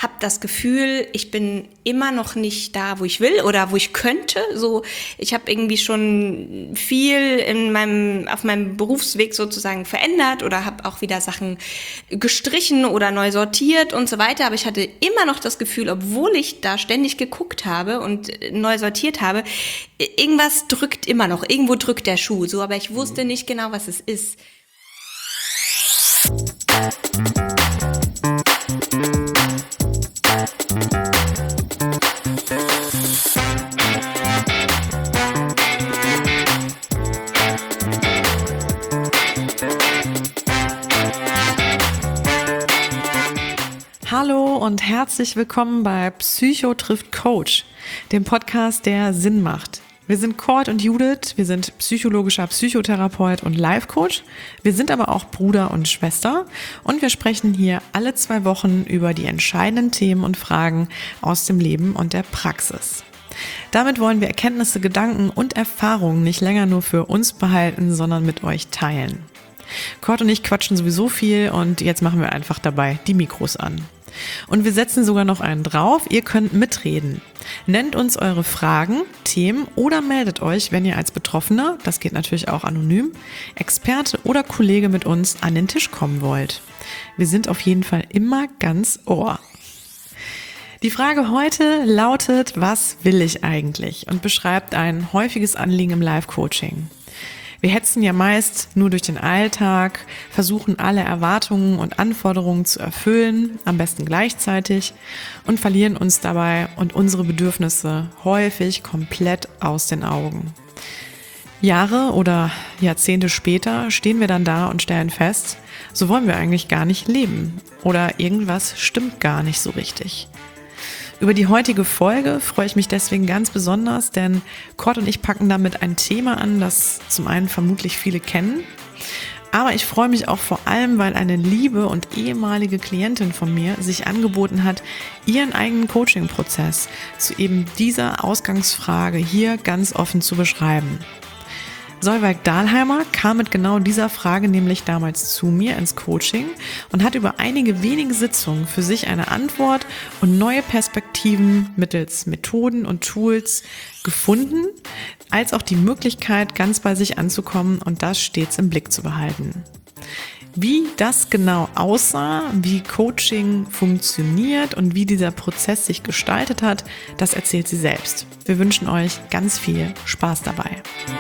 habe das Gefühl, ich bin immer noch nicht da, wo ich will oder wo ich könnte. So, ich habe irgendwie schon viel auf meinem Berufsweg sozusagen verändert oder habe auch wieder Sachen gestrichen oder neu sortiert und so weiter. Aber ich hatte immer noch das Gefühl, obwohl ich da ständig geguckt habe und neu sortiert habe, irgendwas drückt immer noch. Irgendwo drückt der Schuh. So, aber ich wusste nicht genau, was es ist. Hallo und herzlich willkommen bei Psycho trifft Coach, dem Podcast, der Sinn macht. Wir sind Cord und Judith, wir sind psychologischer Psychotherapeut und Life-Coach. Wir sind aber auch Bruder und Schwester und wir sprechen hier alle 2 Wochen über die entscheidenden Themen und Fragen aus dem Leben und der Praxis. Damit wollen wir Erkenntnisse, Gedanken und Erfahrungen nicht länger nur für uns behalten, sondern mit euch teilen. Cord und ich quatschen sowieso viel und jetzt machen wir einfach dabei die Mikros an. Und wir setzen sogar noch einen drauf, ihr könnt mitreden. Nennt uns eure Fragen, Themen oder meldet euch, wenn ihr als Betroffener, das geht natürlich auch anonym, Experte oder Kollege mit uns an den Tisch kommen wollt. Wir sind auf jeden Fall immer ganz Ohr. Die Frage heute lautet, was will ich eigentlich? Und beschreibt ein häufiges Anliegen im Live-Coaching. Wir hetzen ja meist nur durch den Alltag, versuchen alle Erwartungen und Anforderungen zu erfüllen, am besten gleichzeitig, und verlieren uns dabei und unsere Bedürfnisse häufig komplett aus den Augen. Jahre oder Jahrzehnte später stehen wir dann da und stellen fest, so wollen wir eigentlich gar nicht leben oder irgendwas stimmt gar nicht so richtig. Über die heutige Folge freue ich mich deswegen ganz besonders, denn Cord und ich packen damit ein Thema an, das zum einen vermutlich viele kennen, aber ich freue mich auch vor allem, weil eine liebe und ehemalige Klientin von mir sich angeboten hat, ihren eigenen Coaching-Prozess zu eben dieser Ausgangsfrage hier ganz offen zu beschreiben. Solveig Dahlheimer kam mit genau dieser Frage nämlich damals zu mir ins Coaching und hat über einige wenige Sitzungen für sich eine Antwort und neue Perspektiven mittels Methoden und Tools gefunden, als auch die Möglichkeit, ganz bei sich anzukommen und das stets im Blick zu behalten. Wie das genau aussah, wie Coaching funktioniert und wie dieser Prozess sich gestaltet hat, das erzählt sie selbst. Wir wünschen euch ganz viel Spaß dabei.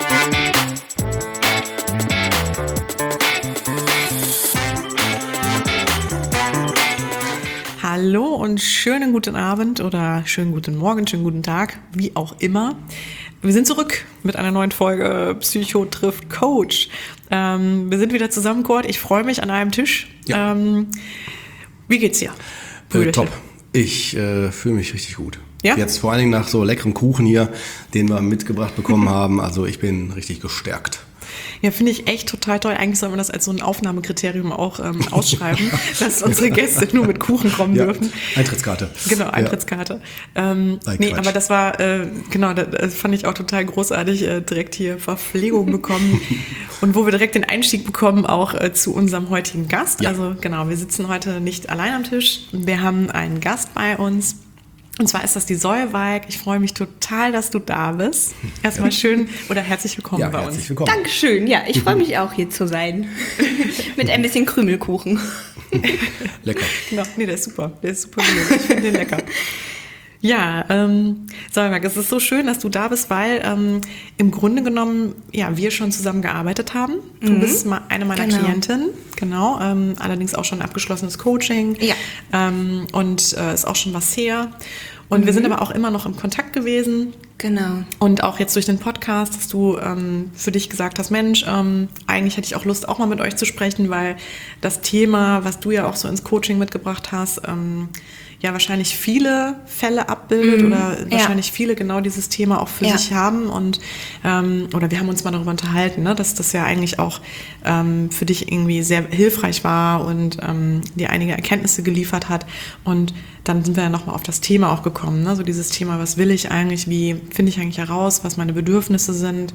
Hallo und schönen guten Abend oder schönen guten Morgen, schönen guten Tag, wie auch immer. Wir sind zurück mit einer neuen Folge Psycho trifft Coach. Wir sind wieder zusammen, Cord. Ich freue mich an einem Tisch. Ja. Wie geht's dir? Top. Ich fühle mich richtig gut. Ja? Jetzt vor allen Dingen nach so leckerem Kuchen hier, den wir mitgebracht bekommen haben. Also ich bin richtig gestärkt. Ja, finde ich echt total toll. Eigentlich soll man das als so ein Aufnahmekriterium auch ausschreiben, dass unsere Gäste nur mit Kuchen kommen dürfen. Eintrittskarte. Genau, Eintrittskarte. Nee, aber das war, das fand ich auch total großartig, direkt hier Verpflegung bekommen und wo wir direkt den Einstieg bekommen auch zu unserem heutigen Gast. Ja. Also genau, wir sitzen heute nicht allein am Tisch. Wir haben einen Gast bei uns. Und zwar ist das die Solveig. Ich freue mich total, dass du da bist. Erstmal schön oder herzlich willkommen bei uns. Herzlich willkommen. Dankeschön. Ja, ich freue mich auch, hier zu sein. Mit ein bisschen Krümelkuchen. Lecker. Genau. Nee, der ist super. Ich finde den lecker. Ja, Solveig, es ist so schön, dass du da bist, weil im Grunde genommen, ja, wir schon zusammen gearbeitet haben. Du bist eine meiner Klientinnen, genau, allerdings auch schon ein abgeschlossenes Coaching. Ja. Und ist auch schon was her. Und wir sind aber auch immer noch im Kontakt gewesen. Genau. Und auch jetzt durch den Podcast, dass du für dich gesagt hast, Mensch, eigentlich hätte ich auch Lust, auch mal mit euch zu sprechen, weil das Thema, was du ja auch so ins Coaching mitgebracht hast, ja wahrscheinlich viele Fälle abbildet oder wahrscheinlich viele genau dieses Thema auch für sich haben und oder wir haben uns mal darüber unterhalten, ne, dass das ja eigentlich auch für dich irgendwie sehr hilfreich war und dir einige Erkenntnisse geliefert hat und dann sind wir ja nochmal auf das Thema auch gekommen, ne, so dieses Thema, was will ich eigentlich, wie finde ich eigentlich heraus, was meine Bedürfnisse sind,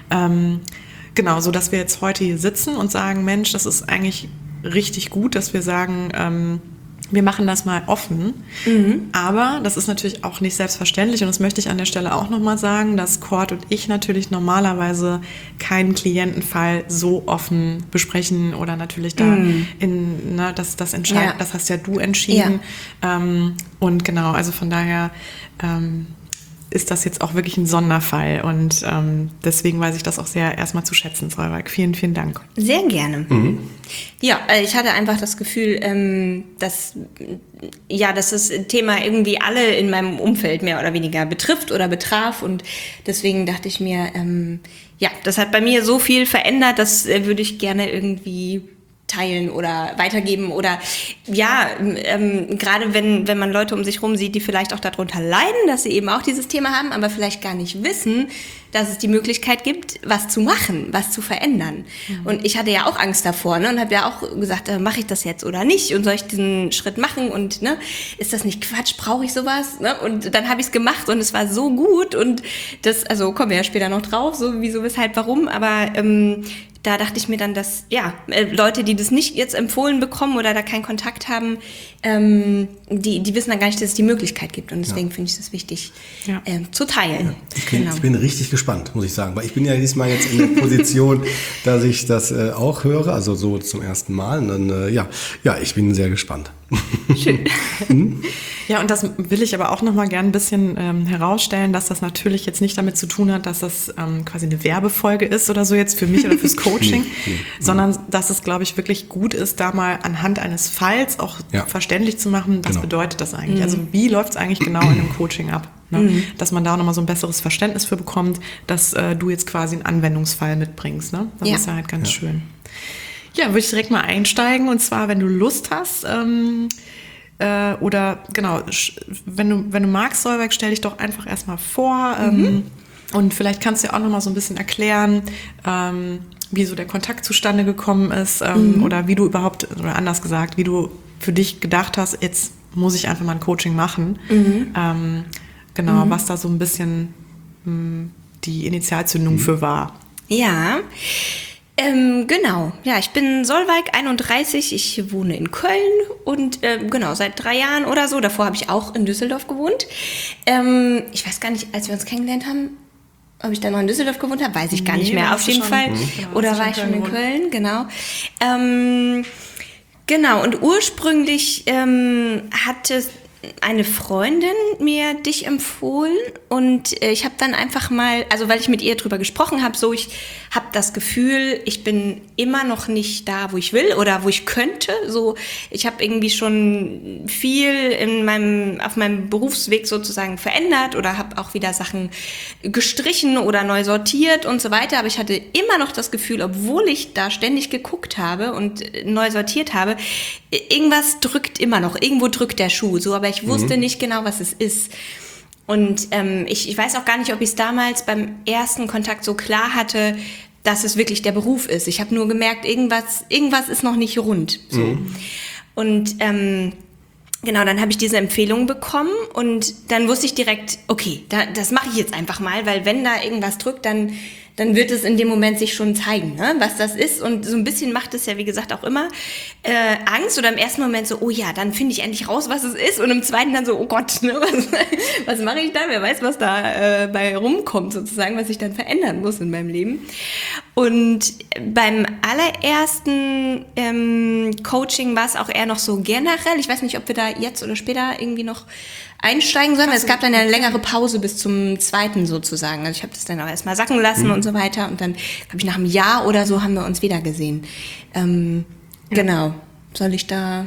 genau, so dass wir jetzt heute hier sitzen und sagen, Mensch, das ist eigentlich richtig gut, dass wir sagen, wir machen das mal offen, aber das ist natürlich auch nicht selbstverständlich und das möchte ich an der Stelle auch nochmal sagen, dass Cord und ich natürlich normalerweise keinen Klientenfall so offen besprechen oder natürlich da das entscheiden, das hast ja du entschieden. Und genau, also von daher ist das jetzt auch wirklich ein Sonderfall und deswegen weiß ich das auch sehr erstmal zu schätzen, Solveig. Vielen, vielen Dank. Sehr gerne. Ja, ich hatte einfach das Gefühl, dass das Thema irgendwie alle in meinem Umfeld mehr oder weniger betrifft oder betraf und deswegen dachte ich mir, das hat bei mir so viel verändert, das würde ich gerne irgendwie teilen oder weitergeben oder gerade wenn man Leute um sich rum sieht, die vielleicht auch darunter leiden, dass sie eben auch dieses Thema haben, aber vielleicht gar nicht wissen, dass es die Möglichkeit gibt, was zu machen, was zu verändern. Und ich hatte ja auch Angst davor, ne, und habe ja auch gesagt, mache ich das jetzt oder nicht und soll ich diesen Schritt machen und ne, ist das nicht Quatsch, brauche ich sowas? Ne? Und dann habe ich es gemacht und es war so gut und das, also kommen wir ja später noch drauf, so wieso, weshalb, warum, aber da dachte ich mir dann, dass Leute, die das nicht jetzt empfohlen bekommen oder da keinen Kontakt haben, die wissen dann gar nicht, dass es die Möglichkeit gibt. Und deswegen finde ich das wichtig zu teilen. Ja. Ich bin richtig gespannt, muss ich sagen. Weil ich bin ja diesmal jetzt in der Position, dass ich das auch höre, also so zum ersten Mal. Und dann, ich bin sehr gespannt. Schön. Ja, und das will ich aber auch noch mal gern ein bisschen herausstellen, dass das natürlich jetzt nicht damit zu tun hat, dass das quasi eine Werbefolge ist oder so jetzt für mich oder fürs Coaching, sondern dass es, glaube ich, wirklich gut ist, da mal anhand eines Falls auch verständlich zu machen, was bedeutet das eigentlich? Also wie läuft es eigentlich genau in einem Coaching ab? Ne? Dass man da nochmal so ein besseres Verständnis für bekommt, dass du jetzt quasi einen Anwendungsfall mitbringst. Ne? Das ist ja halt ganz schön. Ja, würde ich direkt mal einsteigen und zwar, wenn du Lust hast, oder genau, wenn du magst, Solveig, stell dich doch einfach erstmal vor und vielleicht kannst du ja auch nochmal so ein bisschen erklären, wie so der Kontakt zustande gekommen ist oder wie du überhaupt, oder anders gesagt, wie du für dich gedacht hast, jetzt muss ich einfach mal ein Coaching machen. Was da so ein bisschen die Initialzündung für war. Ja, genau. Ja, ich bin Solveig, 31, ich wohne in Köln und seit 3 Jahren oder so. Davor habe ich auch in Düsseldorf gewohnt. Ich weiß gar nicht, als wir uns kennengelernt haben, ob ich da noch in Düsseldorf gewohnt habe, weiß ich gar nicht mehr. Auf jeden Fall. Oder war ich schon in Köln? Genau. Genau, und ursprünglich hatte eine Freundin mir dich empfohlen und ich habe dann einfach mal, also weil ich mit ihr drüber gesprochen habe, so ich habe das Gefühl, ich bin immer noch nicht da, wo ich will oder wo ich könnte. So, ich habe irgendwie schon viel auf meinem Berufsweg sozusagen verändert oder habe auch wieder Sachen gestrichen oder neu sortiert und so weiter. Aber ich hatte immer noch das Gefühl, obwohl ich da ständig geguckt habe und neu sortiert habe, irgendwas drückt immer noch, irgendwo drückt der Schuh. So, aber ich wusste nicht genau, was es ist. Und ich weiß auch gar nicht, ob ich es damals beim ersten Kontakt so klar hatte, dass es wirklich der Beruf ist. Ich habe nur gemerkt, irgendwas ist noch nicht rund. So. Und genau, dann habe ich diese Empfehlung bekommen und dann wusste ich direkt, okay, das mache ich jetzt einfach mal, weil wenn da irgendwas drückt, dann wird es in dem Moment sich schon zeigen, ne, was das ist. Und so ein bisschen macht es ja, wie gesagt, auch immer Angst oder im ersten Moment so, oh ja, dann finde ich endlich raus, was es ist. Und im zweiten dann so, oh Gott, ne, was mache ich da? Wer weiß, was da bei rumkommt sozusagen, was ich dann verändern muss in meinem Leben. Und beim allerersten Coaching war es auch eher noch so generell. Ich weiß nicht, ob wir da jetzt oder später irgendwie noch einsteigen sollen. Es gab dann eine längere Pause bis zum zweiten sozusagen. Also ich habe das dann auch erstmal sacken lassen und so weiter. Und dann, glaube ich, nach einem Jahr oder so haben wir uns wieder gesehen. Genau. Soll ich da...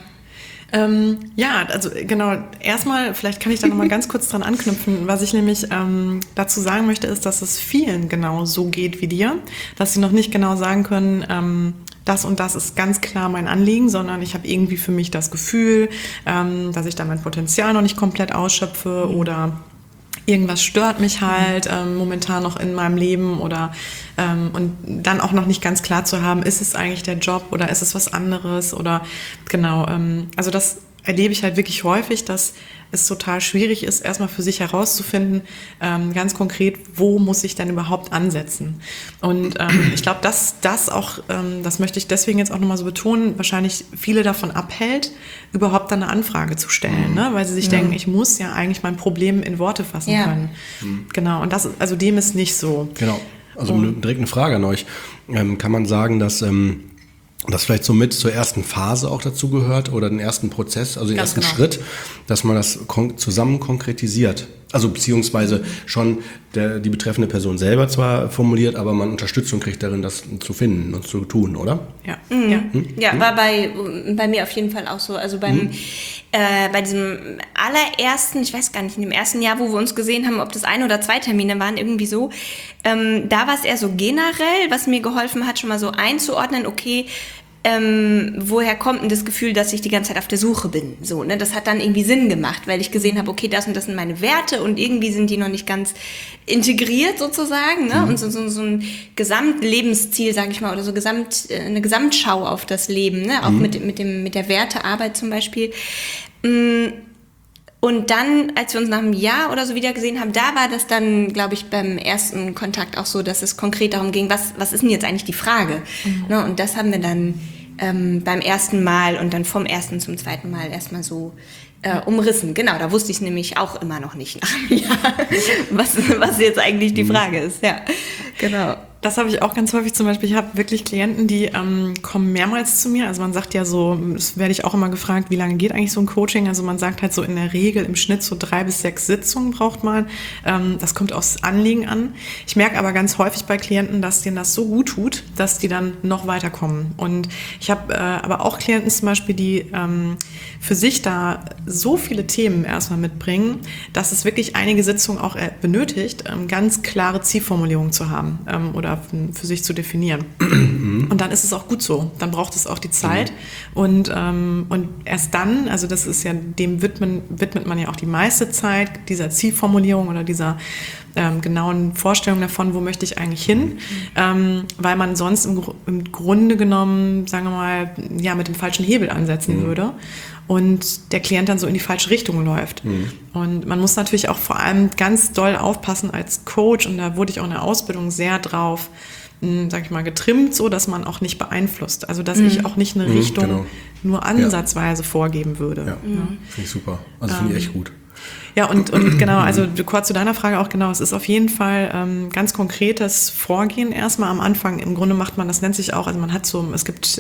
also genau, erstmal, vielleicht kann ich da nochmal ganz kurz dran anknüpfen. Was ich nämlich dazu sagen möchte, ist, dass es vielen genau so geht wie dir, dass sie noch nicht genau sagen können, das und das ist ganz klar mein Anliegen, sondern ich habe irgendwie für mich das Gefühl, dass ich da mein Potenzial noch nicht komplett ausschöpfe oder irgendwas stört mich halt momentan noch in meinem Leben oder und dann auch noch nicht ganz klar zu haben, ist es eigentlich der Job oder ist es was anderes oder genau, also das erlebe ich halt wirklich häufig, dass es total schwierig ist, erstmal für sich herauszufinden, ganz konkret, wo muss ich denn überhaupt ansetzen? Und ich glaube, dass das auch, das möchte ich deswegen jetzt auch nochmal so betonen, wahrscheinlich viele davon abhält, überhaupt dann eine Anfrage zu stellen, ne? Weil sie sich denken, ich muss ja eigentlich mein Problem in Worte fassen können. Genau, und das, also dem ist nicht so. Genau, also direkt eine Frage an euch. Kann man sagen, dass das vielleicht so mit zur ersten Phase auch dazu gehört oder den ersten Prozess, also den Ganz ersten genau. Schritt, dass man das zusammen konkretisiert? Also beziehungsweise schon die betreffende Person selber zwar formuliert, aber man Unterstützung kriegt darin, das zu finden und zu tun, oder? Ja. Ja, war bei mir auf jeden Fall auch so. Also bei diesem allerersten, ich weiß gar nicht, in dem ersten Jahr, wo wir uns gesehen haben, ob das 1 oder 2 Termine waren, irgendwie so, da war es eher so generell, was mir geholfen hat, schon mal so einzuordnen, okay, woher kommt denn das Gefühl, dass ich die ganze Zeit auf der Suche bin? So, ne? Das hat dann irgendwie Sinn gemacht, weil ich gesehen habe, okay, das und das sind meine Werte und irgendwie sind die noch nicht integriert sozusagen, ne? Und so ein Gesamtlebensziel, sage ich mal, oder so eine Gesamtschau auf das Leben, ne? Auch mit der Wertearbeit zum Beispiel. Und dann, als wir uns nach einem Jahr oder so wieder gesehen haben, da war das dann, glaube ich, beim ersten Kontakt auch so, dass es konkret darum ging, was ist denn jetzt eigentlich die Frage? Ne? Und das haben wir dann beim ersten Mal und dann vom ersten zum zweiten Mal erstmal so umrissen. Genau, da wusste ich nämlich auch immer noch nicht nach einem Jahr, was jetzt eigentlich die Frage ist. Ja, genau. Das habe ich auch ganz häufig zum Beispiel. Ich habe wirklich Klienten, die kommen mehrmals zu mir. Also man sagt ja so, das werde ich auch immer gefragt, wie lange geht eigentlich so ein Coaching? Also man sagt halt so in der Regel im Schnitt so 3 bis 6 Sitzungen braucht man. Das kommt aufs Anliegen an. Ich merke aber ganz häufig bei Klienten, dass denen das so gut tut, dass die dann noch weiterkommen. Und ich habe aber auch Klienten zum Beispiel, die für sich da so viele Themen erstmal mitbringen, dass es wirklich einige Sitzungen auch benötigt, ganz klare Zielformulierungen zu haben oder für sich zu definieren. Und dann ist es auch gut so. Dann braucht es auch die Zeit. Und erst dann, also das ist ja, dem widmet man ja auch die meiste Zeit, dieser Zielformulierung oder dieser genauen Vorstellung davon, wo möchte ich eigentlich hin, weil man sonst im Grunde genommen, sagen wir mal, ja, mit dem falschen Hebel ansetzen würde und der Klient dann so in die falsche Richtung läuft. Und man muss natürlich auch vor allem ganz doll aufpassen als Coach, und da wurde ich auch in der Ausbildung sehr drauf, sag ich mal, getrimmt, so dass man auch nicht beeinflusst. Also dass ich auch nicht eine Richtung nur ansatzweise vorgeben würde. Ja, finde ich super. Also finde ich echt gut. Ja, und genau, also kurz zu deiner Frage auch, genau, es ist auf jeden Fall ganz konkretes Vorgehen erstmal am Anfang. Im Grunde macht man, das nennt sich auch, also man hat so, es gibt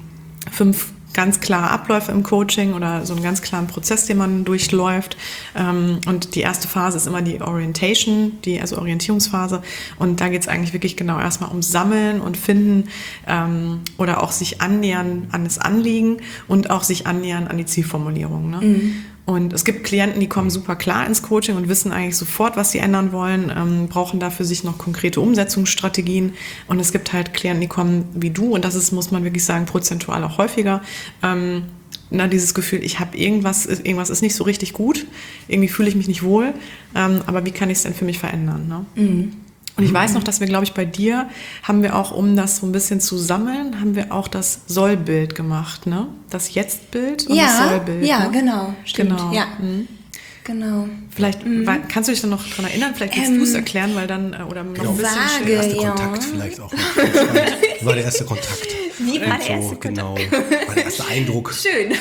5 ganz klare Abläufe im Coaching oder so einen ganz klaren Prozess, den man durchläuft. Und die erste Phase ist immer die Orientation, also Orientierungsphase. Und da geht es eigentlich wirklich genau erstmal ums Sammeln und Finden oder auch sich annähern an das Anliegen und auch sich annähern an die Zielformulierung. Ne? Und es gibt Klienten, die kommen super klar ins Coaching und wissen eigentlich sofort, was sie ändern wollen, brauchen dafür sich noch konkrete Umsetzungsstrategien. Und es gibt halt Klienten, die kommen wie du, und das ist, muss man wirklich sagen, prozentual auch häufiger. Dieses Gefühl, irgendwas ist nicht so richtig gut, irgendwie fühle ich mich nicht wohl, aber wie kann ich es denn für mich verändern? Ne? Und ich weiß noch, dass wir, glaube ich, bei dir haben wir auch, um das so ein bisschen zu sammeln, haben wir auch das Sollbild gemacht, ne? Das Jetzt-Bild und das Sollbild. Ja, ne? genau, stimmt. Genau. Ja. Genau. Vielleicht kannst du dich dann noch dran erinnern, vielleicht willst du es erklären, weil dann, oder noch ein bisschen Vage. Der erste Ja. Kontakt vielleicht auch. Wie war der erste Kontakt? Wie war der erste Kontakt? Genau, war der erste Eindruck. Schön.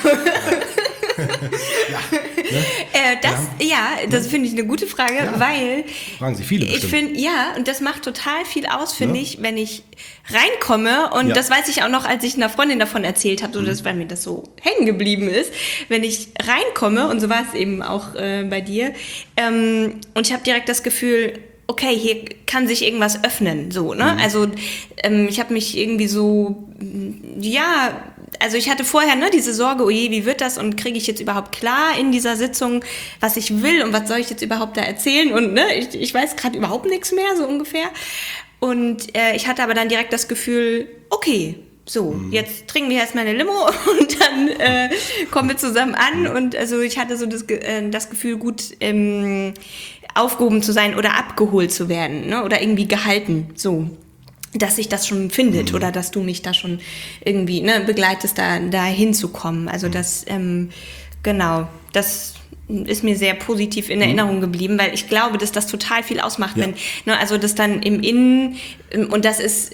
Das finde ich eine gute Frage, weil Fragen Sie viele ich bestimmt. finde, und das macht total viel aus, finde ich, wenn ich reinkomme, und Ja. das weiß ich auch noch, als ich einer Freundin davon erzählt habe, so dass, weil mir das so hängen geblieben ist, wenn ich reinkomme, und so war es eben auch bei dir, und ich habe direkt das Gefühl, okay, hier kann sich irgendwas öffnen, so, ne? Also ich habe mich irgendwie so, also ich hatte vorher diese Sorge, oh je, wie wird das, und kriege ich jetzt überhaupt klar in dieser Sitzung, was ich will und was soll ich jetzt überhaupt da erzählen, und ich weiß gerade überhaupt nichts mehr, so ungefähr. Und ich hatte aber dann direkt das Gefühl, okay, so, jetzt trinken wir erstmal eine Limo und dann kommen wir zusammen an, und also ich hatte so das Gefühl, gut aufgehoben zu sein oder abgeholt zu werden, ne? Oder irgendwie gehalten, so, dass sich das schon findet oder dass du mich da schon irgendwie begleitest, da hinzukommen. Also das genau, das ist mir sehr positiv in Erinnerung geblieben, weil ich glaube, dass das total viel ausmacht, wenn, ne, also das dann im Innen, und das ist,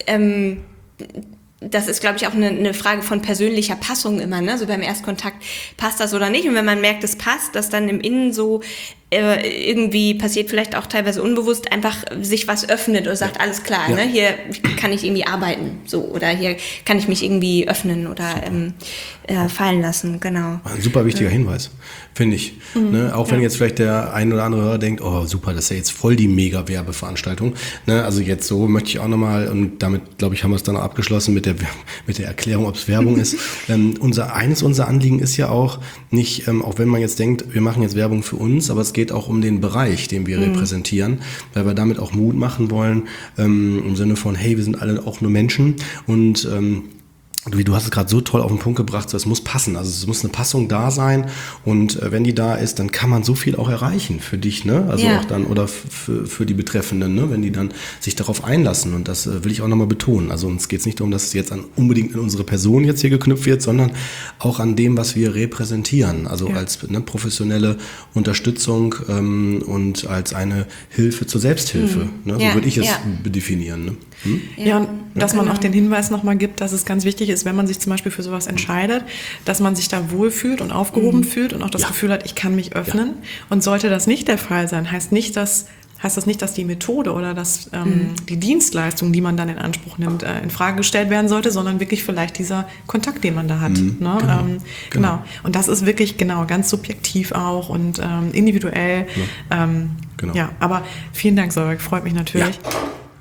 glaube ich, auch eine Frage von persönlicher Passung immer, ne? So beim Erstkontakt, passt das oder nicht? Und wenn man merkt, es passt, dass dann im Innen so irgendwie passiert, vielleicht auch teilweise unbewusst, einfach sich was öffnet oder sagt, alles klar, ne? Hier kann ich irgendwie arbeiten, so, oder hier kann ich mich irgendwie öffnen oder fallen lassen, genau. Ein super wichtiger Hinweis, finde ich. Ne? Auch wenn jetzt vielleicht der ein oder andere Hörer denkt, oh super, das ist ja jetzt voll die Mega-Werbeveranstaltung. Ne? Also jetzt so möchte ich auch nochmal, und damit, glaube ich, haben wir es dann auch abgeschlossen mit der Erklärung, ob es Werbung ist. Unser Anliegen ist ja auch nicht, auch wenn man jetzt denkt, wir machen jetzt Werbung für uns, aber es geht auch um den Bereich, den wir repräsentieren, weil wir damit auch Mut machen wollen, im Sinne von, hey, wir sind alle auch nur Menschen und du hast es gerade so toll auf den Punkt gebracht, so, es muss passen, also es muss eine Passung da sein und wenn die da ist, dann kann man so viel auch erreichen für dich, ne? Also auch dann, oder für die Betreffenden, ne? Wenn die dann sich darauf einlassen, und das will ich auch nochmal betonen, also uns geht es nicht darum, dass es jetzt unbedingt an unsere Person jetzt hier geknüpft wird, sondern auch an dem, was wir repräsentieren, also als professionelle Unterstützung und als eine Hilfe zur Selbsthilfe, ne? So würde ich es definieren, ne? Ja, und dass man auch den Hinweis nochmal gibt, dass es ganz wichtig ist, wenn man sich zum Beispiel für sowas entscheidet, dass man sich da wohlfühlt und aufgehoben fühlt und auch das Gefühl hat, ich kann mich öffnen. Und sollte das nicht der Fall sein, heißt das nicht, dass die Methode oder dass die Dienstleistung, die man dann in Anspruch nimmt, in Frage gestellt werden sollte, sondern wirklich vielleicht dieser Kontakt, den man da hat. Ne? Genau. Und das ist wirklich ganz subjektiv auch und individuell. Ja, aber vielen Dank, Solveig, freut mich natürlich. Ja.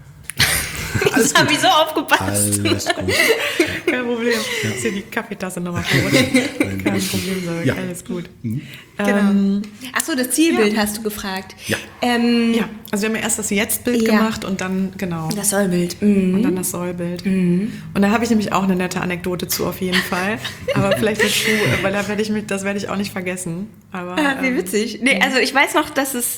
Das habe ich so aufgepasst. Alles gut. Kein Problem. Ist hier die Kaffeetasse nochmal verrutscht. Kein Problem, Solveig. Ja. Alles gut. Genau. Achso, das Zielbild hast du gefragt. Ja. Ja, also wir haben ja erst das Jetzt-Bild gemacht und dann, das Sollbild. Und dann das Sollbild. Und da habe ich nämlich auch eine nette Anekdote zu, auf jeden Fall. Aber vielleicht dazu, weil das werde ich auch nicht vergessen. Aber, wie witzig. Nee, also ich weiß noch, dass es,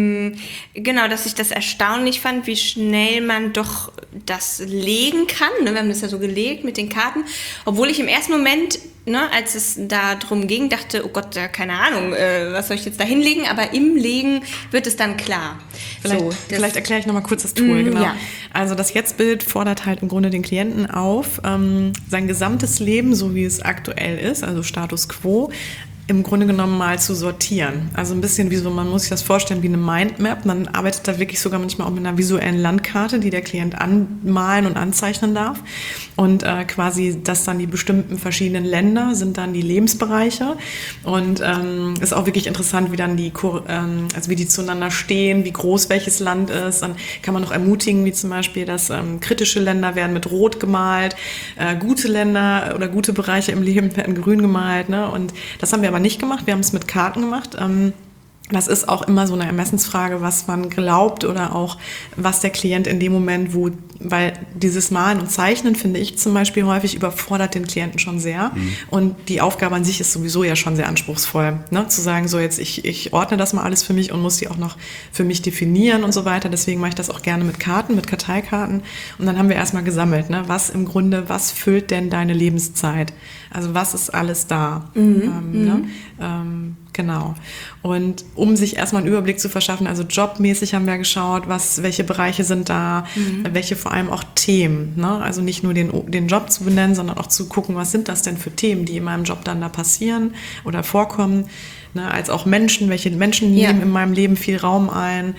dass ich das erstaunlich fand, wie schnell man doch das legen kann. Ne? Wir haben das ja so gelegt mit den Karten. Obwohl ich im ersten Moment, als es da drum ging, dachte, oh Gott, keine Ahnung, was soll ich jetzt da hinlegen? Aber im Legen wird es dann klar. Vielleicht erkläre ich nochmal kurz das Tool. Genau. Ja. Also das Jetzt-Bild fordert halt im Grunde den Klienten auf, sein gesamtes Leben, so wie es aktuell ist, also Status Quo, im Grunde genommen mal zu sortieren. Also ein bisschen wie so, man muss sich das vorstellen wie eine Mindmap. Man arbeitet da wirklich sogar manchmal auch mit einer visuellen Landkarte, die der Klient anmalen und anzeichnen darf. Und quasi, das dann die bestimmten verschiedenen Länder sind dann die Lebensbereiche. Und ist auch wirklich interessant, wie dann wie die zueinander stehen, wie groß welches Land ist. Dann kann man noch ermutigen, wie zum Beispiel, dass kritische Länder werden mit Rot gemalt, gute Länder oder gute Bereiche im Leben werden grün gemalt. Ne? Und das haben wir aber nicht gemacht, wir haben es mit Karten gemacht. Das ist auch immer so eine Ermessensfrage, was man glaubt oder auch was der Klient in dem Moment, weil dieses Malen und Zeichnen, finde ich zum Beispiel häufig, überfordert den Klienten schon sehr. Und die Aufgabe an sich ist sowieso ja schon sehr anspruchsvoll, ne? Zu sagen, so jetzt ich ordne das mal alles für mich und muss die auch noch für mich definieren und so weiter. Deswegen mache ich das auch gerne mit Karten, mit Karteikarten. Und dann haben wir erstmal gesammelt, ne? Was füllt denn deine Lebenszeit? Also was ist alles da? Ne? Genau. Und um sich erstmal einen Überblick zu verschaffen, also jobmäßig haben wir geschaut, welche Bereiche sind da, welche vor allem auch Themen, ne? Also nicht nur den Job zu benennen, sondern auch zu gucken, was sind das denn für Themen, die in meinem Job dann da passieren oder vorkommen, ne? Als auch Menschen, welche Menschen nehmen in meinem Leben viel Raum ein,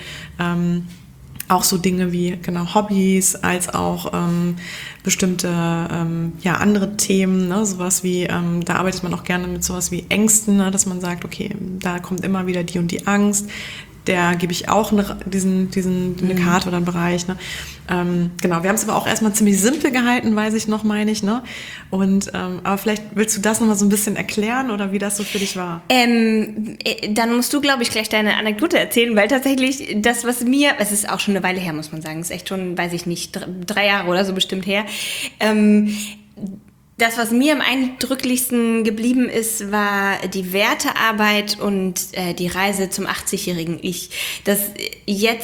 auch so Dinge wie Hobbys, als auch bestimmte andere Themen, ne? Sowas wie, da arbeitet man auch gerne mit sowas wie Ängsten, ne? Dass man sagt, okay, da kommt immer wieder die und die Angst, der gebe ich auch eine Karte oder einen Bereich. Ne? Genau, wir haben es aber auch erstmal ziemlich simpel gehalten, meine ich. Ne? Und aber vielleicht willst du das nochmal so ein bisschen erklären oder wie das so für dich war? Dann musst du, glaube ich, gleich deine Anekdote erzählen, weil tatsächlich es ist auch schon eine Weile her, muss man sagen, es ist echt schon, weiß ich nicht, 3 Jahre oder so bestimmt her. Das, was mir am eindrücklichsten geblieben ist, war die Wertearbeit und die Reise zum 80-jährigen Ich. Das jetzt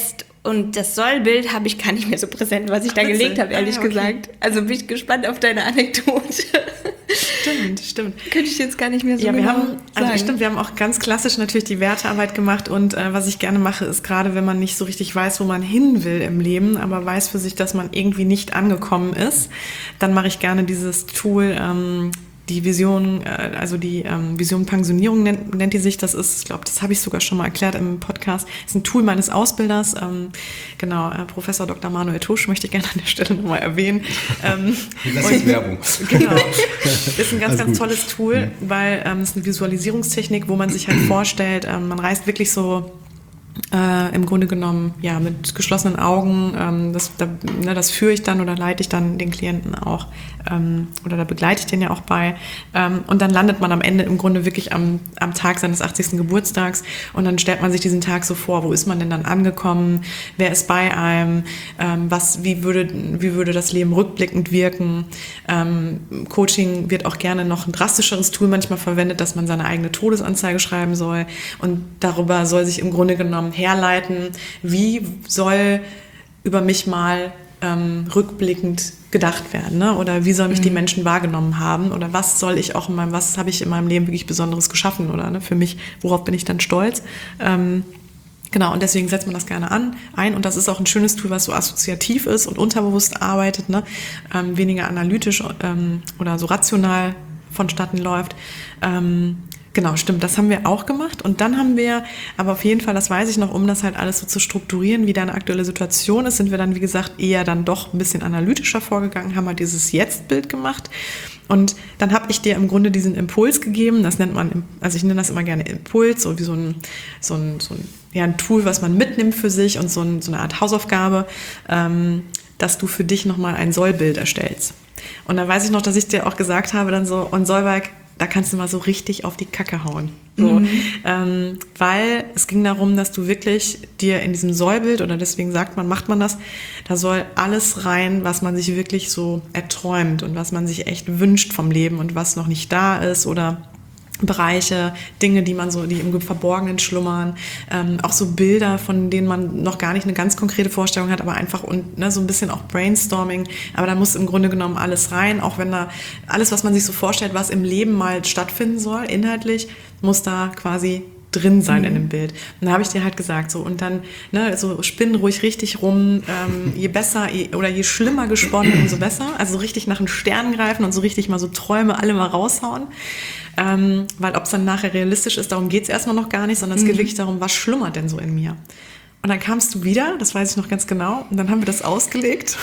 Und das Sollbild habe ich gar nicht mehr so präsent, was ich da gelegt habe, ehrlich gesagt. Also bin ich gespannt auf deine Anekdote. Stimmt. Könnte ich jetzt gar nicht mehr so wir genau haben, sagen. Wir haben auch ganz klassisch natürlich die Wertearbeit gemacht und was ich gerne mache, ist gerade, wenn man nicht so richtig weiß, wo man hin will im Leben, aber weiß für sich, dass man irgendwie nicht angekommen ist, dann mache ich gerne dieses Tool, die Vision, Vision Pensionierung nennt die sich. Das ist, ich glaube, das habe ich sogar schon mal erklärt im Podcast. Das ist ein Tool meines Ausbilders. Professor Dr. Manuel Tusch möchte ich gerne an der Stelle nochmal erwähnen. Das ist Werbung. Genau. Ist ein ganz tolles Tool, weil es ist eine Visualisierungstechnik, wo man sich halt vorstellt, man reist wirklich so im Grunde genommen, ja, mit geschlossenen Augen, das führe ich dann oder leite ich dann den Klienten auch, oder da begleite ich den ja auch bei, und dann landet man am Ende im Grunde wirklich am Tag seines 80. Geburtstags und dann stellt man sich diesen Tag so vor, wo ist man denn dann angekommen, wer ist bei einem, wie würde das Leben rückblickend wirken. Coaching wird auch gerne noch ein drastischeres Tool manchmal verwendet, dass man seine eigene Todesanzeige schreiben soll und darüber soll sich im Grunde genommen herleiten, wie soll über mich mal rückblickend gedacht werden, ne? Oder wie sollen mich die Menschen wahrgenommen haben oder was habe ich in meinem Leben wirklich Besonderes geschaffen oder ne, für mich, worauf bin ich dann stolz? Genau, und deswegen setzt man das gerne ein und das ist auch ein schönes Tool, was so assoziativ ist und unterbewusst arbeitet, ne? Weniger analytisch oder so rational vonstatten läuft. Genau, stimmt, das haben wir auch gemacht und dann haben wir, aber auf jeden Fall, das weiß ich noch, um das halt alles so zu strukturieren, wie deine aktuelle Situation ist, sind wir dann, wie gesagt, eher dann doch ein bisschen analytischer vorgegangen, haben halt dieses Jetzt-Bild gemacht und dann habe ich dir im Grunde diesen Impuls gegeben, das nennt man, also ich nenne das immer gerne Impuls, so wie so ein Tool, was man mitnimmt für sich und so eine Art Hausaufgabe, dass du für dich nochmal ein Sollbild erstellst. Und dann weiß ich noch, dass ich dir auch gesagt habe, dann so, und Solveig, da kannst du mal so richtig auf die Kacke hauen. So, weil es ging darum, dass du wirklich dir in diesem Sollbild, oder deswegen macht man das, da soll alles rein, was man sich wirklich so erträumt und was man sich echt wünscht vom Leben und was noch nicht da ist oder Bereiche, Dinge, die im Verborgenen schlummern, auch so Bilder, von denen man noch gar nicht eine ganz konkrete Vorstellung hat, aber einfach und so ein bisschen auch Brainstorming, aber da muss im Grunde genommen alles rein, auch wenn da alles, was man sich so vorstellt, was im Leben mal stattfinden soll, inhaltlich, muss da quasi drin sein in dem Bild. Und da habe ich dir halt gesagt, so, und dann, so spinn ruhig richtig rum, je besser oder je schlimmer gesponnen, umso besser, also so richtig nach den Sternen greifen und so richtig mal so Träume alle mal raushauen, weil ob es dann nachher realistisch ist, darum geht es erstmal noch gar nicht, sondern es geht wirklich darum, was schlummert denn so in mir. Und dann kamst du wieder, das weiß ich noch ganz genau, und dann haben wir das ausgelegt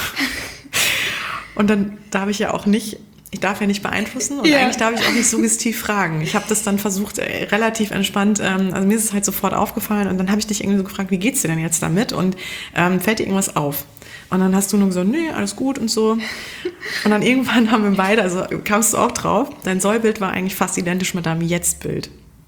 und dann darf ich ja nicht beeinflussen und eigentlich darf ich auch nicht suggestiv fragen. Ich habe das dann versucht, relativ entspannt, also mir ist es halt sofort aufgefallen und dann habe ich dich irgendwie so gefragt, wie geht's dir denn jetzt damit und fällt dir irgendwas auf? Und dann hast du nur gesagt, nee, alles gut und so. Und dann irgendwann haben wir beide, also kamst du auch drauf, dein Sollbild war eigentlich fast identisch mit deinem Jetzt-Bild.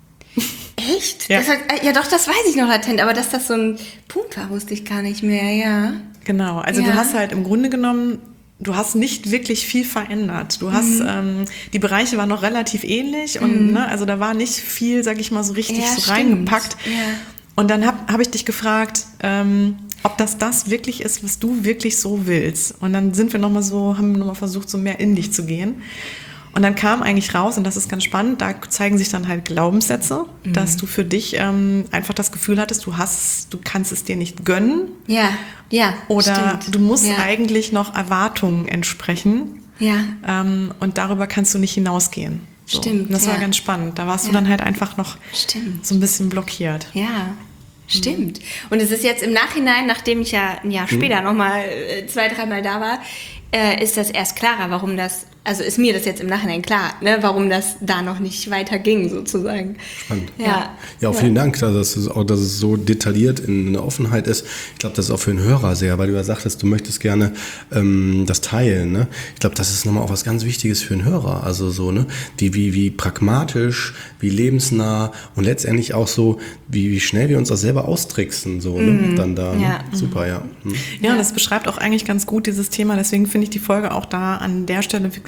Echt? Ja. Doch, das weiß ich noch latent, aber dass das so ein Punkt war, wusste ich gar nicht mehr, ja. Genau, also du hast halt im Grunde genommen, du hast nicht wirklich viel verändert. Du hast, die Bereiche waren noch relativ ähnlich und also da war nicht viel, sag ich mal, so richtig so reingepackt. Ja. Und dann hab ich dich gefragt, ob das wirklich ist, was du wirklich so willst. Und dann haben wir nochmal versucht, so mehr in dich zu gehen. Und dann kam eigentlich raus, und das ist ganz spannend, da zeigen sich dann halt Glaubenssätze, dass du für dich einfach das Gefühl hattest, du kannst es dir nicht gönnen. Ja, oder stimmt. Du musst eigentlich noch Erwartungen entsprechen. Ja. Und darüber kannst du nicht hinausgehen. So. Stimmt. Und das war ganz spannend. Da warst du dann halt einfach noch so ein bisschen blockiert. Ja. Stimmt. Und es ist jetzt im Nachhinein, nachdem ich ja ein Jahr später nochmal 2-3 Mal da war, ist das erst klarer, ist mir das jetzt im Nachhinein klar, ne, warum das da noch nicht weiter ging, sozusagen. Spannend. Ja, auch vielen Dank, dass es so detailliert in der Offenheit ist. Ich glaube, das ist auch für den Hörer sehr, weil du ja sagtest, du möchtest gerne das teilen. Ne? Ich glaube, das ist nochmal auch was ganz Wichtiges für den Hörer. Also so, ne, wie pragmatisch, wie lebensnah und letztendlich auch so, wie schnell wir uns auch selber austricksen. So, ne? Dann da. Ne? Super, ja. Ja, und das beschreibt auch eigentlich ganz gut dieses Thema. Deswegen finde ich die Folge auch da an der Stelle wirklich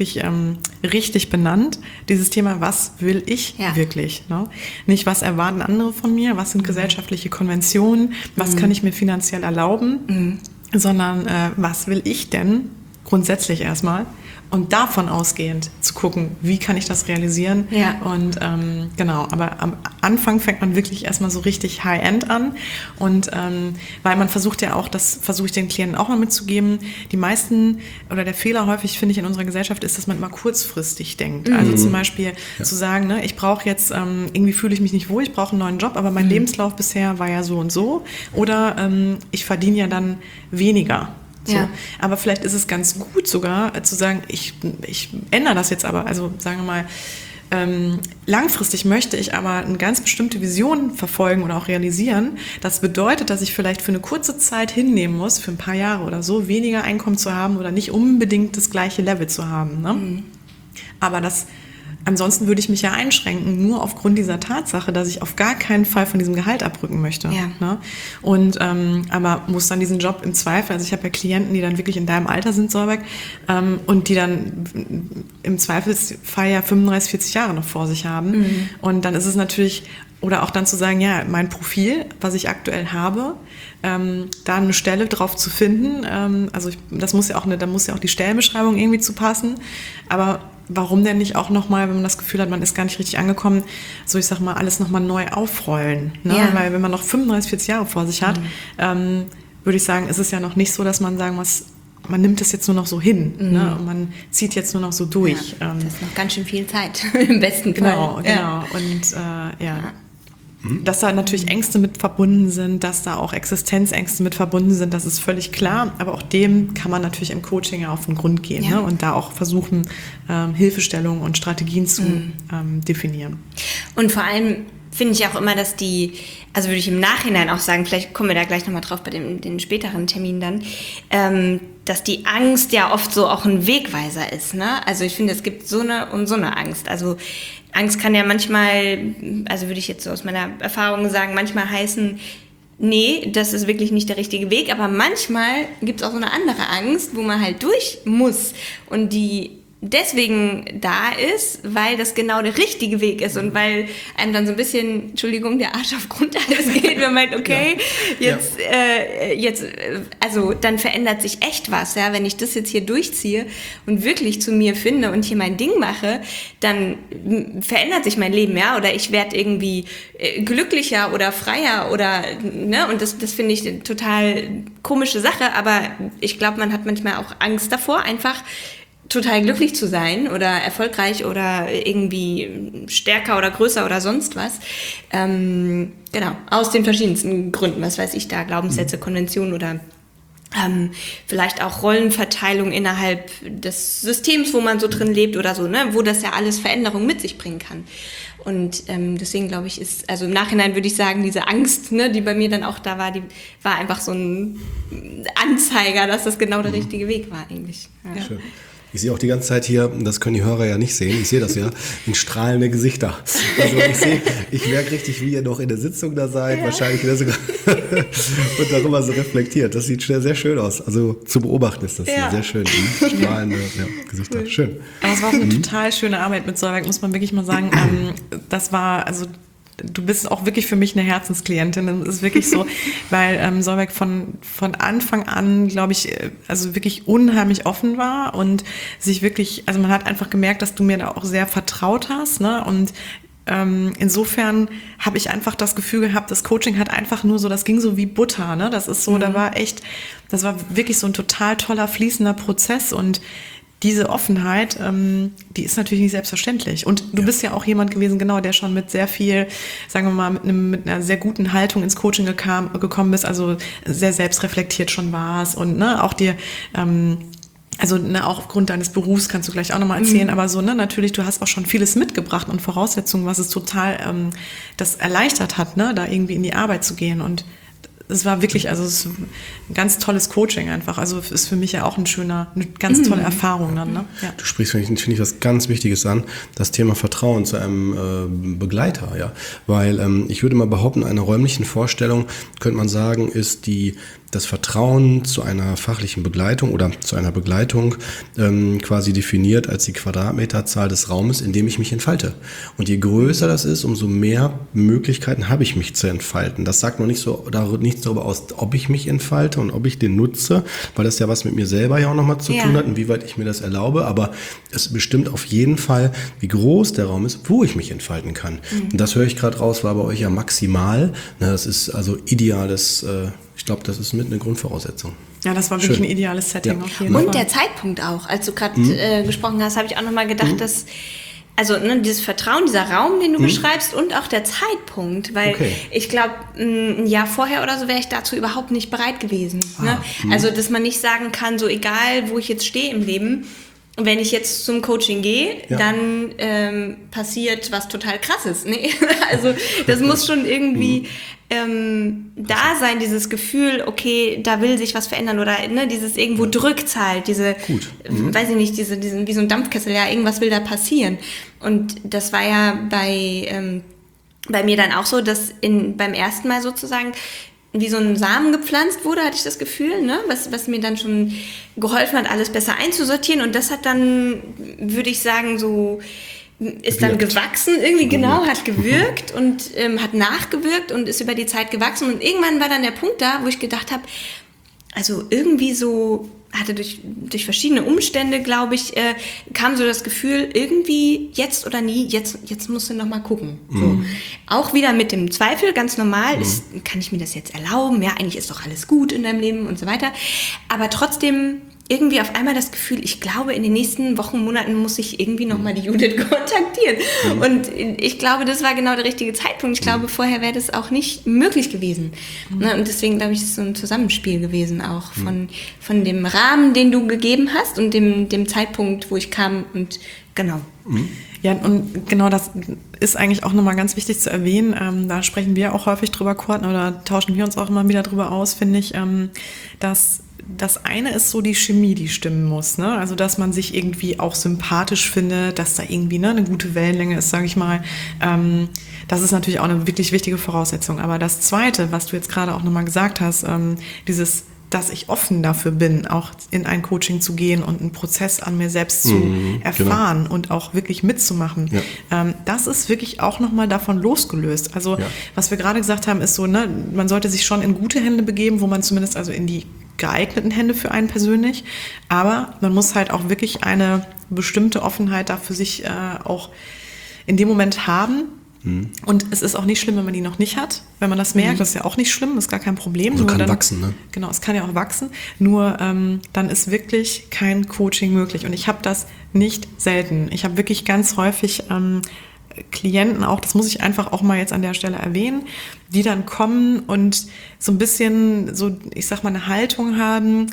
wirklich richtig benannt. Dieses Thema, was will ich wirklich? Ne? Nicht, was erwarten andere von mir, was sind gesellschaftliche Konventionen, was kann ich mir finanziell erlauben, sondern was will ich denn grundsätzlich erstmal? Und davon ausgehend zu gucken, wie kann ich das realisieren? Ja. Und genau, aber am Anfang fängt man wirklich erstmal so richtig High-End an. Und weil man versucht ja auch, das versuche ich den Klienten auch mal mitzugeben, die meisten oder der Fehler häufig, finde ich, in unserer Gesellschaft ist, dass man immer kurzfristig denkt. Also zum Beispiel zu sagen, ne, ich brauche jetzt, irgendwie fühle ich mich nicht wohl, ich brauche einen neuen Job, aber mein Lebenslauf bisher war ja so und so. Oder ich verdiene ja dann weniger. So. Ja. Aber vielleicht ist es ganz gut sogar zu sagen, ich ändere das jetzt aber, also sagen wir mal, langfristig möchte ich aber eine ganz bestimmte Vision verfolgen oder auch realisieren. Das bedeutet, dass ich vielleicht für eine kurze Zeit hinnehmen muss, für ein paar Jahre oder so, weniger Einkommen zu haben oder nicht unbedingt das gleiche Level zu haben. Ne? Aber ansonsten würde ich mich ja einschränken, nur aufgrund dieser Tatsache, dass ich auf gar keinen Fall von diesem Gehalt abrücken möchte. Ja. Ne? Und aber muss dann diesen Job im Zweifel, also ich habe ja Klienten, die dann wirklich in deinem Alter sind, Solveig, und die dann im Zweifelsfall ja 35, 40 Jahre noch vor sich haben. Und dann ist es natürlich, oder auch dann zu sagen, ja, mein Profil, was ich aktuell habe, da eine Stelle drauf zu finden, da muss ja auch die Stellenbeschreibung irgendwie zu passen, aber warum denn nicht auch nochmal, wenn man das Gefühl hat, man ist gar nicht richtig angekommen, so ich sag mal, alles nochmal neu aufrollen. Ne? Ja. Weil wenn man noch 35, 40 Jahre vor sich hat, würde ich sagen, ist es ja noch nicht so, dass man sagen muss, man nimmt es jetzt nur noch so hin. Ne? Und man zieht jetzt nur noch so durch. Ja, das ist noch ganz schön viel Zeit, im besten Fall. Genau. Und dass da natürlich Ängste mit verbunden sind, dass da auch Existenzängste mit verbunden sind, das ist völlig klar. Aber auch dem kann man natürlich im Coaching ja auf den Grund gehen, ne? Und da auch versuchen, Hilfestellungen und Strategien zu definieren. Und vor allem finde ich auch immer, dass also würde ich im Nachhinein auch sagen, vielleicht kommen wir da gleich nochmal drauf bei den späteren Terminen dann, dass die Angst ja oft so auch ein Wegweiser ist, ne? Also ich finde, es gibt so eine und so eine Angst. Also Angst kann ja manchmal, also würde ich jetzt so aus meiner Erfahrung sagen, manchmal heißen, nee, das ist wirklich nicht der richtige Weg, aber manchmal gibt es auch so eine andere Angst, wo man halt durch muss und die deswegen da ist, weil das genau der richtige Weg ist und weil einem dann so ein bisschen, Entschuldigung, der Arsch auf Grundeis geht, wenn man meint, okay, also dann verändert sich echt was, ja, wenn ich das jetzt hier durchziehe und wirklich zu mir finde und hier mein Ding mache, dann verändert sich mein Leben, ja, oder ich werde irgendwie glücklicher oder freier oder, ne, und das finde ich eine total komische Sache, aber ich glaube, man hat manchmal auch Angst davor, einfach total glücklich zu sein oder erfolgreich oder irgendwie stärker oder größer oder sonst was. Genau, aus den verschiedensten Gründen, was weiß ich da, Glaubenssätze, Konventionen oder vielleicht auch Rollenverteilung innerhalb des Systems, wo man so drin lebt oder so, ne, wo das ja alles Veränderung mit sich bringen kann. Und deswegen glaube ich, also im Nachhinein würde ich sagen, diese Angst, ne, die bei mir dann auch da war, die war einfach so ein Anzeiger, dass das genau der richtige Weg war eigentlich. Ja. Schön. Ich sehe auch die ganze Zeit hier, das können die Hörer ja nicht sehen, ich sehe das ja, in strahlende Gesichter. Also ich merke richtig, wie ihr noch in der Sitzung da seid, wahrscheinlich sogar und darüber so reflektiert. Das sieht sehr schön aus. Also zu beobachten ist das hier sehr schön. Strahlende Gesichter. Cool. Schön. Aber es war auch eine total schöne Arbeit mit Solveig, muss man wirklich mal sagen. Das war, also du bist auch wirklich für mich eine Herzensklientin. Das ist wirklich so, weil Solveig von Anfang an, glaube ich, also wirklich unheimlich offen war und sich wirklich, also man hat einfach gemerkt, dass du mir da auch sehr vertraut hast, ne? Und insofern habe ich einfach das Gefühl gehabt, das Coaching hat einfach nur so, das ging so wie Butter, ne? Das ist so, das war wirklich so ein total toller, fließender Prozess und diese Offenheit, die ist natürlich nicht selbstverständlich. Und du bist ja auch jemand gewesen, genau, der schon mit sehr viel, sagen wir mal, mit einer sehr guten Haltung ins Coaching gekommen bist, also sehr selbstreflektiert schon warst und ne, auch dir, also ne, auch aufgrund deines Berufs kannst du gleich auch nochmal erzählen, aber so, ne, natürlich, du hast auch schon vieles mitgebracht und Voraussetzungen, was es total das erleichtert hat, ne, da irgendwie in die Arbeit zu gehen und es war wirklich, also es ist ein ganz tolles Coaching einfach. Also ist für mich ja auch eine ganz tolle Erfahrung dann. Ne? Ja. Du sprichst, finde ich, was ganz Wichtiges an, das Thema Vertrauen zu einem Begleiter. Ja, weil ich würde mal behaupten, eine räumlichen Vorstellung, könnte man sagen, ist das Vertrauen zu einer fachlichen Begleitung oder zu einer Begleitung quasi definiert als die Quadratmeterzahl des Raumes, in dem ich mich entfalte. Und je größer das ist, umso mehr Möglichkeiten habe ich mich zu entfalten. Das sagt noch nichts darüber aus, ob ich mich entfalte und ob ich den nutze, weil das ja was mit mir selber ja auch nochmal zu tun hat, inwieweit ich mir das erlaube. Aber es bestimmt auf jeden Fall, wie groß der Raum ist, wo ich mich entfalten kann. Und das höre ich gerade raus, war bei euch ja maximal. Das ist also ideales, ich glaube, das ist mit eine Grundvoraussetzung. Ja, das war wirklich ein ideales Setting auf jeden Fall. Und der Zeitpunkt auch. Als du gerade gesprochen hast, habe ich auch nochmal gedacht, dass dieses Vertrauen, dieser Raum, den du beschreibst und auch der Zeitpunkt, weil ich glaube, ein Jahr vorher oder so wäre ich dazu überhaupt nicht bereit gewesen. Ne? Also, dass man nicht sagen kann, so egal, wo ich jetzt stehe im Leben, wenn ich jetzt zum Coaching gehe, dann passiert was total Krasses. Nee? Also das muss schon irgendwie da sein, dieses Gefühl, okay, da will sich was verändern oder dieses irgendwo drückt's halt, weiß ich nicht, wie so ein Dampfkessel, ja, irgendwas will da passieren. Und das war ja bei mir dann auch so, dass beim ersten Mal sozusagen wie so ein Samen gepflanzt wurde, hatte ich das Gefühl, ne? Was mir dann schon geholfen hat, alles besser einzusortieren. Und das hat dann, würde ich sagen, so ist dann gewachsen, irgendwie hat gewirkt und hat nachgewirkt und ist über die Zeit gewachsen. Und irgendwann war dann der Punkt da, wo ich gedacht habe, also irgendwie so hatte durch verschiedene Umstände, glaube ich, kam so das Gefühl, irgendwie jetzt oder nie, jetzt musst du noch mal gucken. So. Auch wieder mit dem Zweifel, ganz normal, kann ich mir das jetzt erlauben? Ja, eigentlich ist doch alles gut in deinem Leben und so weiter. Aber trotzdem irgendwie auf einmal das Gefühl, ich glaube, in den nächsten Wochen, Monaten muss ich irgendwie nochmal die Judith kontaktieren. Und ich glaube, das war genau der richtige Zeitpunkt. Ich glaube, vorher wäre das auch nicht möglich gewesen. Und deswegen, glaube ich, ist es so ein Zusammenspiel gewesen auch von dem Rahmen, den du gegeben hast und dem Zeitpunkt, wo ich kam und genau. Ja, und genau das ist eigentlich auch nochmal ganz wichtig zu erwähnen. Da sprechen wir auch häufig drüber, Kurt, oder tauschen wir uns auch immer wieder drüber aus, finde ich, dass das eine ist so die Chemie, die stimmen muss, ne? Also, dass man sich irgendwie auch sympathisch findet, dass da irgendwie eine gute Wellenlänge ist, sage ich mal. Das ist natürlich auch eine wirklich wichtige Voraussetzung. Aber das Zweite, was du jetzt gerade auch nochmal gesagt hast, dass ich offen dafür bin, auch in ein Coaching zu gehen und einen Prozess an mir selbst zu erfahren und auch wirklich mitzumachen. Ja. Das ist wirklich auch nochmal davon losgelöst. Also was wir gerade gesagt haben, ist so, ne, man sollte sich schon in gute Hände begeben, wo man zumindest also in die geeigneten Hände für einen persönlich. Aber man muss halt auch wirklich eine bestimmte Offenheit da für sich auch in dem Moment haben. Und es ist auch nicht schlimm, wenn man die noch nicht hat. Wenn man das merkt, das ist ja auch nicht schlimm, das ist gar kein Problem. Also kann wachsen, ne? Genau, es kann ja auch wachsen. Nur dann ist wirklich kein Coaching möglich. Und ich habe das nicht selten. Ich habe wirklich ganz häufig Klienten auch, das muss ich einfach auch mal jetzt an der Stelle erwähnen, die dann kommen und so ein bisschen so, ich sag mal, eine Haltung haben,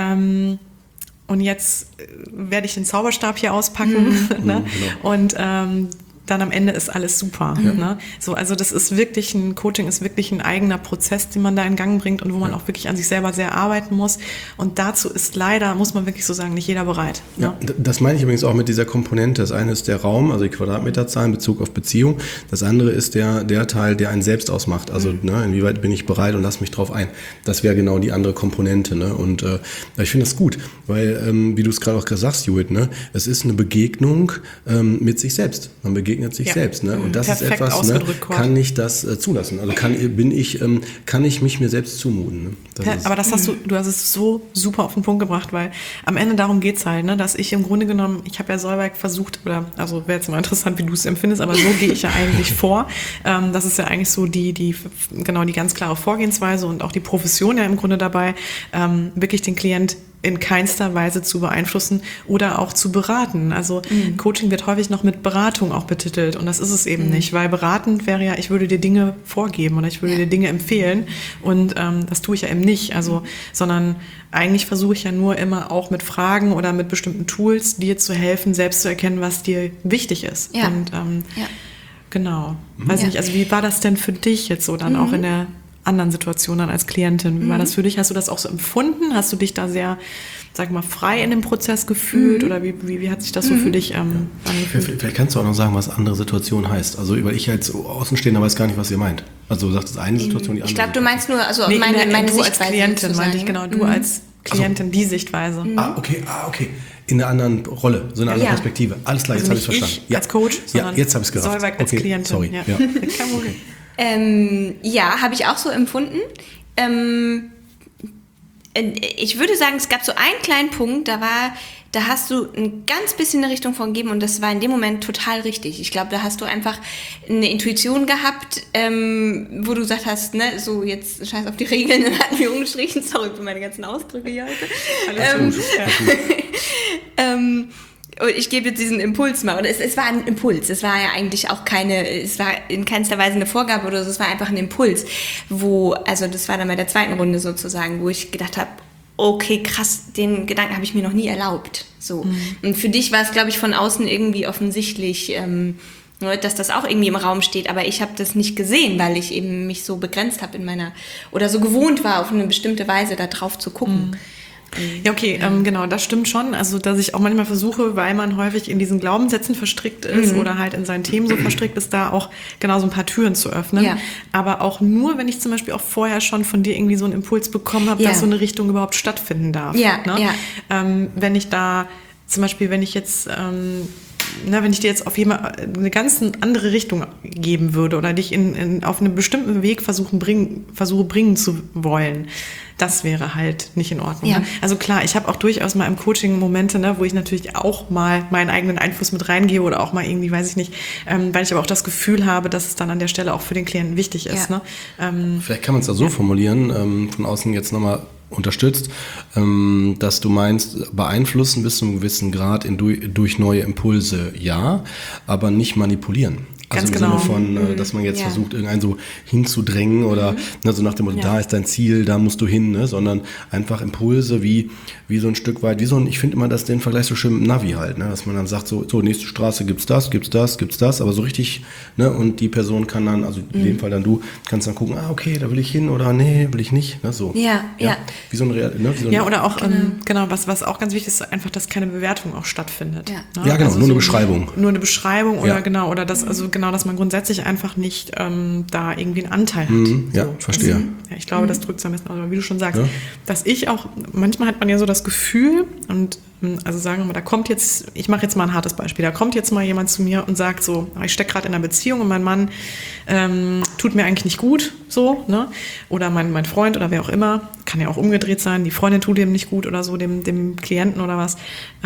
und jetzt werde ich den Zauberstab hier auspacken, ne? Genau. Und dann am Ende ist alles super. Ne? So, also das ist wirklich ein Coaching, ist wirklich ein eigener Prozess, den man da in Gang bringt und wo man auch wirklich an sich selber sehr arbeiten muss. Und dazu ist leider, muss man wirklich so sagen, nicht jeder bereit. Ne? Ja, das meine ich übrigens auch mit dieser Komponente. Das eine ist der Raum, also die Quadratmeterzahl in Bezug auf Beziehung. Das andere ist der Teil, der einen selbst ausmacht. Also ne, inwieweit bin ich bereit und lass mich drauf ein. Das wäre genau die andere Komponente. Ne? Und ich finde das gut, weil, wie du es gerade auch gesagt hast, Judith, ne, es ist eine Begegnung mit sich selbst. Man begegnet sich selbst, ne? Und das perfekt ist etwas, ne? Kann ich das zulassen? Also kann ich mich mir selbst zumuten? Ne? Aber das hast du hast es so super auf den Punkt gebracht, weil am Ende darum geht's halt, ne? Dass ich im Grunde genommen, ich habe ja Solveig versucht, also wäre jetzt mal interessant, wie du es empfindest, aber so gehe ich ja eigentlich vor. Das ist ja eigentlich so die ganz klare Vorgehensweise und auch die Profession ja im Grunde dabei, wirklich den Klient in keinster Weise zu beeinflussen oder auch zu beraten. Also Coaching wird häufig noch mit Beratung auch betitelt und das ist es eben nicht, weil beratend wäre ja, ich würde dir Dinge vorgeben oder ich würde dir Dinge empfehlen und das tue ich ja eben nicht, also, sondern eigentlich versuche ich ja nur immer auch mit Fragen oder mit bestimmten Tools dir zu helfen, selbst zu erkennen, was dir wichtig ist. Und genau. Weiß nicht, also wie war das denn für dich jetzt so dann auch in der anderen Situationen dann als Klientin. Wie war das für dich? Hast du das auch so empfunden? Hast du dich da sehr, sag mal, frei in dem Prozess gefühlt? Oder wie hat sich das so für dich angefühlt? Vielleicht kannst du auch noch sagen, was andere Situation heißt. Also, weil ich als Außenstehender weiß gar nicht, was ihr meint. Also, du sagst, das eine Situation, die andere. Ich glaube, du meinst nur, also Nee, meine du Sichtweise als Klientin, sozusagen. meinte ich, genau. Du als Klientin, die Sichtweise. Okay. In einer anderen Rolle, so eine andere Ja. Perspektive. Alles klar, Also jetzt habe ich nicht verstanden. ich als Coach, Ja, sondern jetzt habe ich es gerafft. Solveig als Klientin. Sorry. Ja. Ja. Kein Problem. Ja, habe ich auch so empfunden. Ich würde sagen, es gab so einen kleinen Punkt, da hast du ein ganz bisschen eine Richtung von gegeben und das war in dem Moment total richtig. Ich glaube, da hast du einfach eine Intuition gehabt, wo du gesagt hast, ne, so jetzt scheiß auf die Regeln, dann hatten wir umgestrichen, sorry für meine ganzen Ausdrücke hier heute. Alles gut. Und ich gebe jetzt diesen Impuls mal. Und es war ein Impuls. Es war ja eigentlich auch es war in keinster Weise eine Vorgabe oder so, es war einfach ein Impuls, also das war dann bei der zweiten Runde sozusagen, wo ich gedacht habe, okay, krass, den Gedanken habe ich mir noch nie erlaubt. So. Und für dich war es, glaube ich, von außen irgendwie offensichtlich, dass das auch irgendwie im Raum steht, aber ich habe das nicht gesehen, weil ich eben mich so begrenzt habe oder so gewohnt war, auf eine bestimmte Weise da drauf zu gucken. Ja, okay, genau, das stimmt schon. Also, dass ich auch manchmal versuche, weil man häufig in diesen Glaubenssätzen verstrickt ist oder halt in seinen Themen so verstrickt ist, da auch genau so ein paar Türen zu öffnen. Ja. Aber auch nur, wenn ich zum Beispiel auch vorher schon von dir irgendwie so einen Impuls bekommen habe, dass so eine Richtung überhaupt stattfinden darf. Ja, ne? Wenn ich da, zum Beispiel, wenn ich jetzt... wenn ich dir jetzt auf eine ganz andere Richtung geben würde oder dich auf einen bestimmten Weg versuche bringen zu wollen, das wäre halt nicht in Ordnung. Ja. Ne? Also klar, ich habe auch durchaus mal im Coaching Momente, ne, wo ich natürlich auch mal meinen eigenen Einfluss mit reingebe oder auch mal irgendwie, weiß ich nicht, weil ich aber auch das Gefühl habe, dass es dann an der Stelle auch für den Klienten wichtig ist. Ja. Ne? Vielleicht kann man es da so formulieren, von außen jetzt nochmal unterstützt, dass du meinst, beeinflussen bis zu einem gewissen Grad durch neue Impulse, ja, aber nicht manipulieren. Also Ganz im genau. Sinne von, dass man jetzt versucht, irgendeinen so hinzudrängen oder so nach dem Motto, da ist dein Ziel, da musst du hin, ne? Sondern einfach Impulse wie so ein Stück weit, ich finde immer, dass den Vergleich so schön mit dem Navi halt, ne? Dass man dann sagt, so nächste Straße gibt's das, aber so richtig, ne? Und die Person kann dann, also in dem Fall dann du, kannst dann gucken, okay, da will ich hin oder nee, will ich nicht, ne? So. Ja. Wie so ein oder auch, was auch ganz wichtig ist, einfach, dass keine Bewertung auch stattfindet. Ja, Ne? Ja, genau, Also nur eine Beschreibung. Nur eine Beschreibung oder Ja. oder das, dass man grundsätzlich einfach nicht da irgendwie einen Anteil hat. Ja, verstehe. Ja, ich glaube, das drückt es am besten aus, aber wie du schon sagst, dass ich auch, manchmal hat man ja so das Gefühl und also sagen wir mal, ich mache jetzt mal ein hartes Beispiel, da kommt jetzt mal jemand zu mir und sagt so, ich stecke gerade in einer Beziehung und mein Mann tut mir eigentlich nicht gut, so, ne? Oder mein Freund oder wer auch immer, kann ja auch umgedreht sein, die Freundin tut ihm nicht gut oder so, dem Klienten oder was.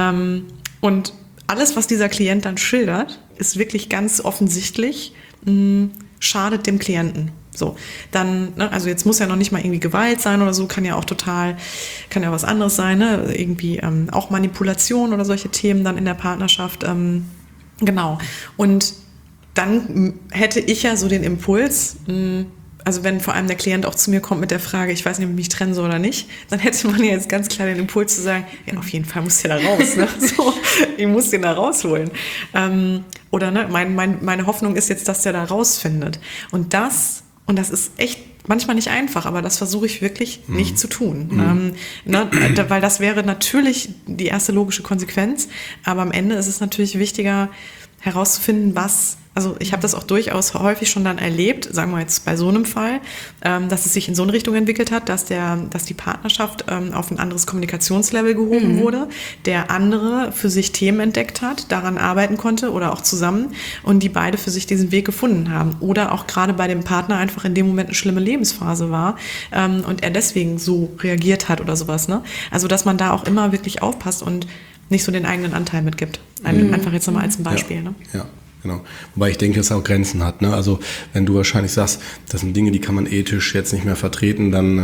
Und alles, was dieser Klient dann schildert, ist wirklich ganz offensichtlich, schadet dem Klienten. So, dann, ne, also jetzt muss ja noch nicht mal irgendwie Gewalt sein oder so, kann ja was anderes sein, ne? Irgendwie auch Manipulation oder solche Themen dann in der Partnerschaft. Genau. Und dann hätte ich ja so den Impuls, also wenn vor allem der Klient auch zu mir kommt mit der Frage, ich weiß nicht, ob ich mich trennen soll oder nicht, dann hätte man ja jetzt ganz klar den Impuls zu sagen, ja, auf jeden Fall muss der da raus. Ne? So, ich muss den da rausholen. Oder ne, meine Hoffnung ist jetzt, dass der da rausfindet. Und das ist echt manchmal nicht einfach, aber das versuche ich wirklich nicht zu tun. Weil das wäre natürlich die erste logische Konsequenz, aber am Ende ist es natürlich wichtiger herauszufinden, also ich habe das auch durchaus häufig schon dann erlebt, sagen wir jetzt bei so einem Fall, dass es sich in so eine Richtung entwickelt hat, dass die Partnerschaft auf ein anderes Kommunikationslevel gehoben wurde, der andere für sich Themen entdeckt hat, daran arbeiten konnte oder auch zusammen und die beide für sich diesen Weg gefunden haben. Oder auch gerade bei dem Partner einfach in dem Moment eine schlimme Lebensphase war und er deswegen so reagiert hat oder sowas. Ne? Also dass man da auch immer wirklich aufpasst und nicht so den eigenen Anteil mitgibt. Einfach jetzt nochmal als ein Beispiel. Ja, ne? ja. Genau. Wobei ich denke, es auch Grenzen hat. Ne? Also wenn du wahrscheinlich sagst, das sind Dinge, die kann man ethisch jetzt nicht mehr vertreten, dann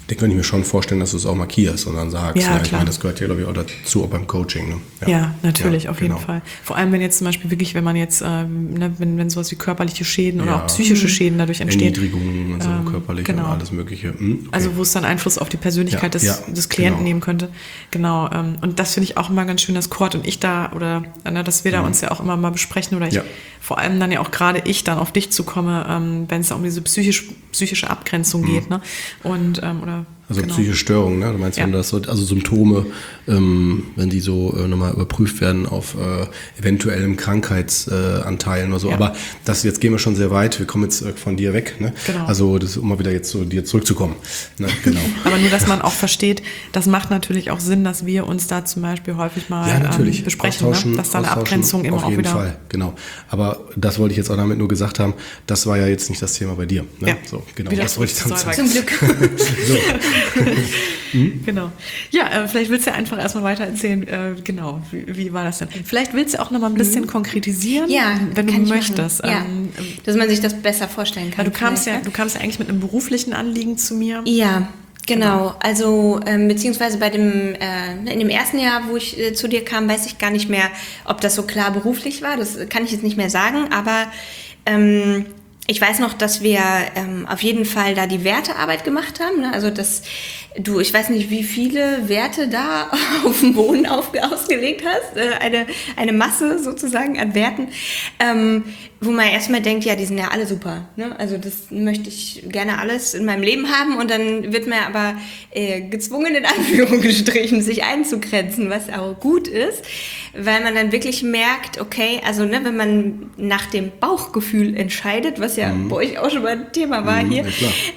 Den könnte ich mir schon vorstellen, dass du es auch markierst und dann sagst, Ja, ich klar. meine, das gehört ja, glaube ich, auch dazu, auch beim Coaching. Ne? Ja, natürlich, auf jeden genau. Fall. Vor allem, wenn jetzt zum Beispiel wirklich, wenn man jetzt, wenn sowas wie körperliche Schäden oder Ja. auch psychische Schäden dadurch entstehen. Erniedrigungen und so, körperlich genau. und alles Mögliche. Okay. Also wo es dann Einfluss auf die Persönlichkeit des Klienten nehmen könnte. Genau. Und das finde ich auch immer ganz schön, dass Cord und ich da dass wir da uns ja auch immer mal besprechen oder vor allem dann ja auch gerade ich dann auf dich zukomme, wenn es um diese psychische Abgrenzung geht. Ne? Und Also psychische Störungen, ne? Du meinst, wenn das so, also Symptome, wenn die so nochmal überprüft werden auf eventuellem Krankheitsanteilen oder so. Ja. Aber jetzt gehen wir schon sehr weit. Wir kommen jetzt von dir weg. Ne? Genau. Also das, um mal wieder jetzt zu dir zurückzukommen. Ne? Genau. Aber nur, dass man auch versteht, das macht natürlich auch Sinn, dass wir uns da zum Beispiel häufig mal besprechen, ne? Dass da eine Abgrenzung immer auf auch jeden wieder... Fall, genau. Aber das wollte ich jetzt auch damit nur gesagt haben, das war ja jetzt nicht das Thema bei dir. Ne? Ja. So, genau. Wieder Das wollte ich damit sagen. Zum Glück. So. Genau. Ja, vielleicht willst du ja einfach erstmal weiter erzählen, genau, wie war das denn? Vielleicht willst du auch noch mal ein bisschen konkretisieren, Ja, wenn du kann ich möchtest. machen. Ja, dass man sich das besser vorstellen kann. Weil du kamst vielleicht, ja eigentlich mit einem beruflichen Anliegen zu mir. Ja, genau. Also beziehungsweise in dem ersten Jahr, wo ich zu dir kam, weiß ich gar nicht mehr, ob das so klar beruflich war. Das kann ich jetzt nicht mehr sagen, aber ich weiß noch, dass wir auf jeden Fall da die Wertearbeit gemacht haben. Ne? Also ich weiß nicht, wie viele Werte da auf dem Boden ausgelegt hast. Eine Masse sozusagen an Werten, wo man erstmal denkt, ja, die sind ja alle super. Ne? Also das möchte ich gerne alles in meinem Leben haben und dann wird man aber gezwungen, in Anführungsstrichen, sich einzugrenzen, was auch gut ist, weil man dann wirklich merkt, okay, also ne, wenn man nach dem Bauchgefühl entscheidet, was ja bei euch auch schon mal ein Thema war hier,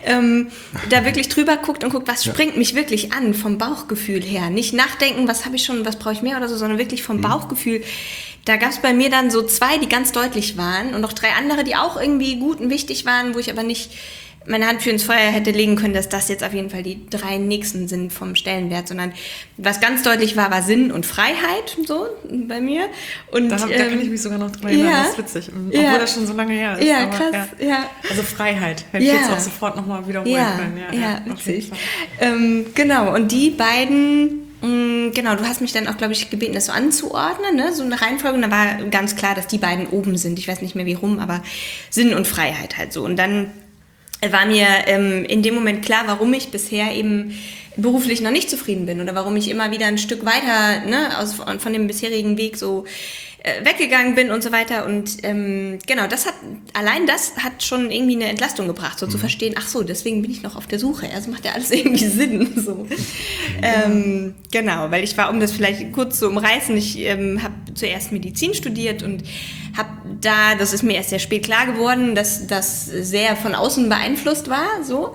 da wirklich drüber guckt und guckt, was springt mich wirklich an vom Bauchgefühl her. Nicht nachdenken, was habe ich schon, was brauche ich mehr oder so, sondern wirklich vom Bauchgefühl. Da gab es bei mir dann so 2, die ganz deutlich waren und noch 3 andere, die auch irgendwie gut und wichtig waren, wo ich aber nicht meine Hand für ins Feuer hätte legen können, dass das jetzt auf jeden Fall die 3 nächsten sind vom Stellenwert, sondern was ganz deutlich war Sinn und Freiheit, so bei mir. Und, Da kann ich mich sogar noch dran erinnern, das ist witzig, obwohl das schon so lange her ist. Ja, aber, krass, ja. Also Freiheit, hätte ich jetzt auch sofort nochmal wiederholen können. Ja, auf jeden witzig. Fall. Genau, und die beiden... Genau, du hast mich dann auch, glaube ich, gebeten, das so anzuordnen, ne? So eine Reihenfolge. Und da war ganz klar, dass die beiden oben sind. Ich weiß nicht mehr wie rum, aber Sinn und Freiheit halt so. Und dann war mir in dem Moment klar, warum ich bisher eben beruflich noch nicht zufrieden bin oder warum ich immer wieder ein Stück weiter von dem bisherigen Weg so weggegangen bin und so weiter. Und genau, das hat schon irgendwie eine Entlastung gebracht, so zu verstehen, ach so, deswegen bin ich noch auf der Suche. Also macht ja alles irgendwie Sinn. So. Genau, weil ich war, um das vielleicht kurz zu umreißen, ich habe zuerst Medizin studiert und habe das ist mir erst sehr spät klar geworden, dass das sehr von außen beeinflusst war. So.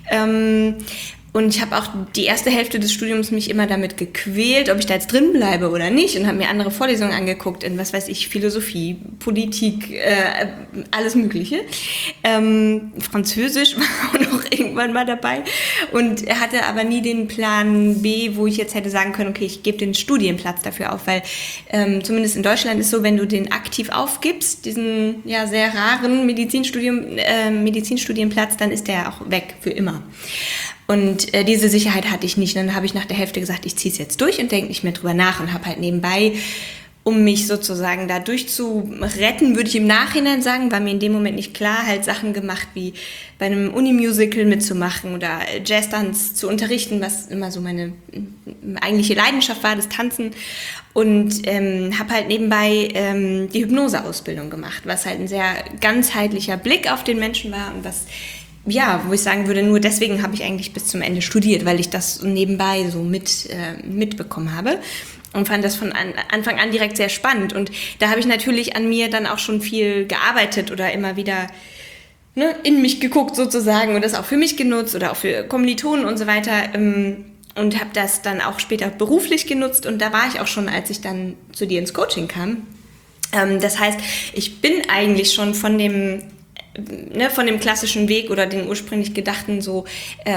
Und ich habe auch die erste Hälfte des Studiums mich immer damit gequält, ob ich da jetzt drin bleibe oder nicht und habe mir andere Vorlesungen angeguckt in, was weiß ich, Philosophie, Politik, alles Mögliche. Französisch war auch noch irgendwann mal dabei und hatte aber nie den Plan B, wo ich jetzt hätte sagen können, okay, ich gebe den Studienplatz dafür auf, weil zumindest in Deutschland ist so, wenn du den aktiv aufgibst, diesen ja sehr raren Medizinstudienplatz, dann ist der auch weg für immer. Und diese Sicherheit hatte ich nicht. Und dann habe ich nach der Hälfte gesagt, ich ziehe es jetzt durch und denke nicht mehr drüber nach und habe halt nebenbei, um mich sozusagen da durchzuretten, würde ich im Nachhinein sagen, war mir in dem Moment nicht klar, halt Sachen gemacht wie bei einem Unimusical mitzumachen oder Jazzdance zu unterrichten, was immer so meine eigentliche Leidenschaft war, das Tanzen. Und habe halt nebenbei die Hypnoseausbildung gemacht, was halt ein sehr ganzheitlicher Blick auf den Menschen war und was ja, wo ich sagen würde, nur deswegen habe ich eigentlich bis zum Ende studiert, weil ich das nebenbei so mitbekommen habe und fand das von Anfang an direkt sehr spannend. Und da habe ich natürlich an mir dann auch schon viel gearbeitet oder immer wieder in mich geguckt sozusagen und das auch für mich genutzt oder auch für Kommilitonen und so weiter und habe das dann auch später beruflich genutzt. Und da war ich auch schon, als ich dann zu dir ins Coaching kam. Das heißt, ich bin eigentlich schon von dem klassischen Weg oder den ursprünglich gedachten so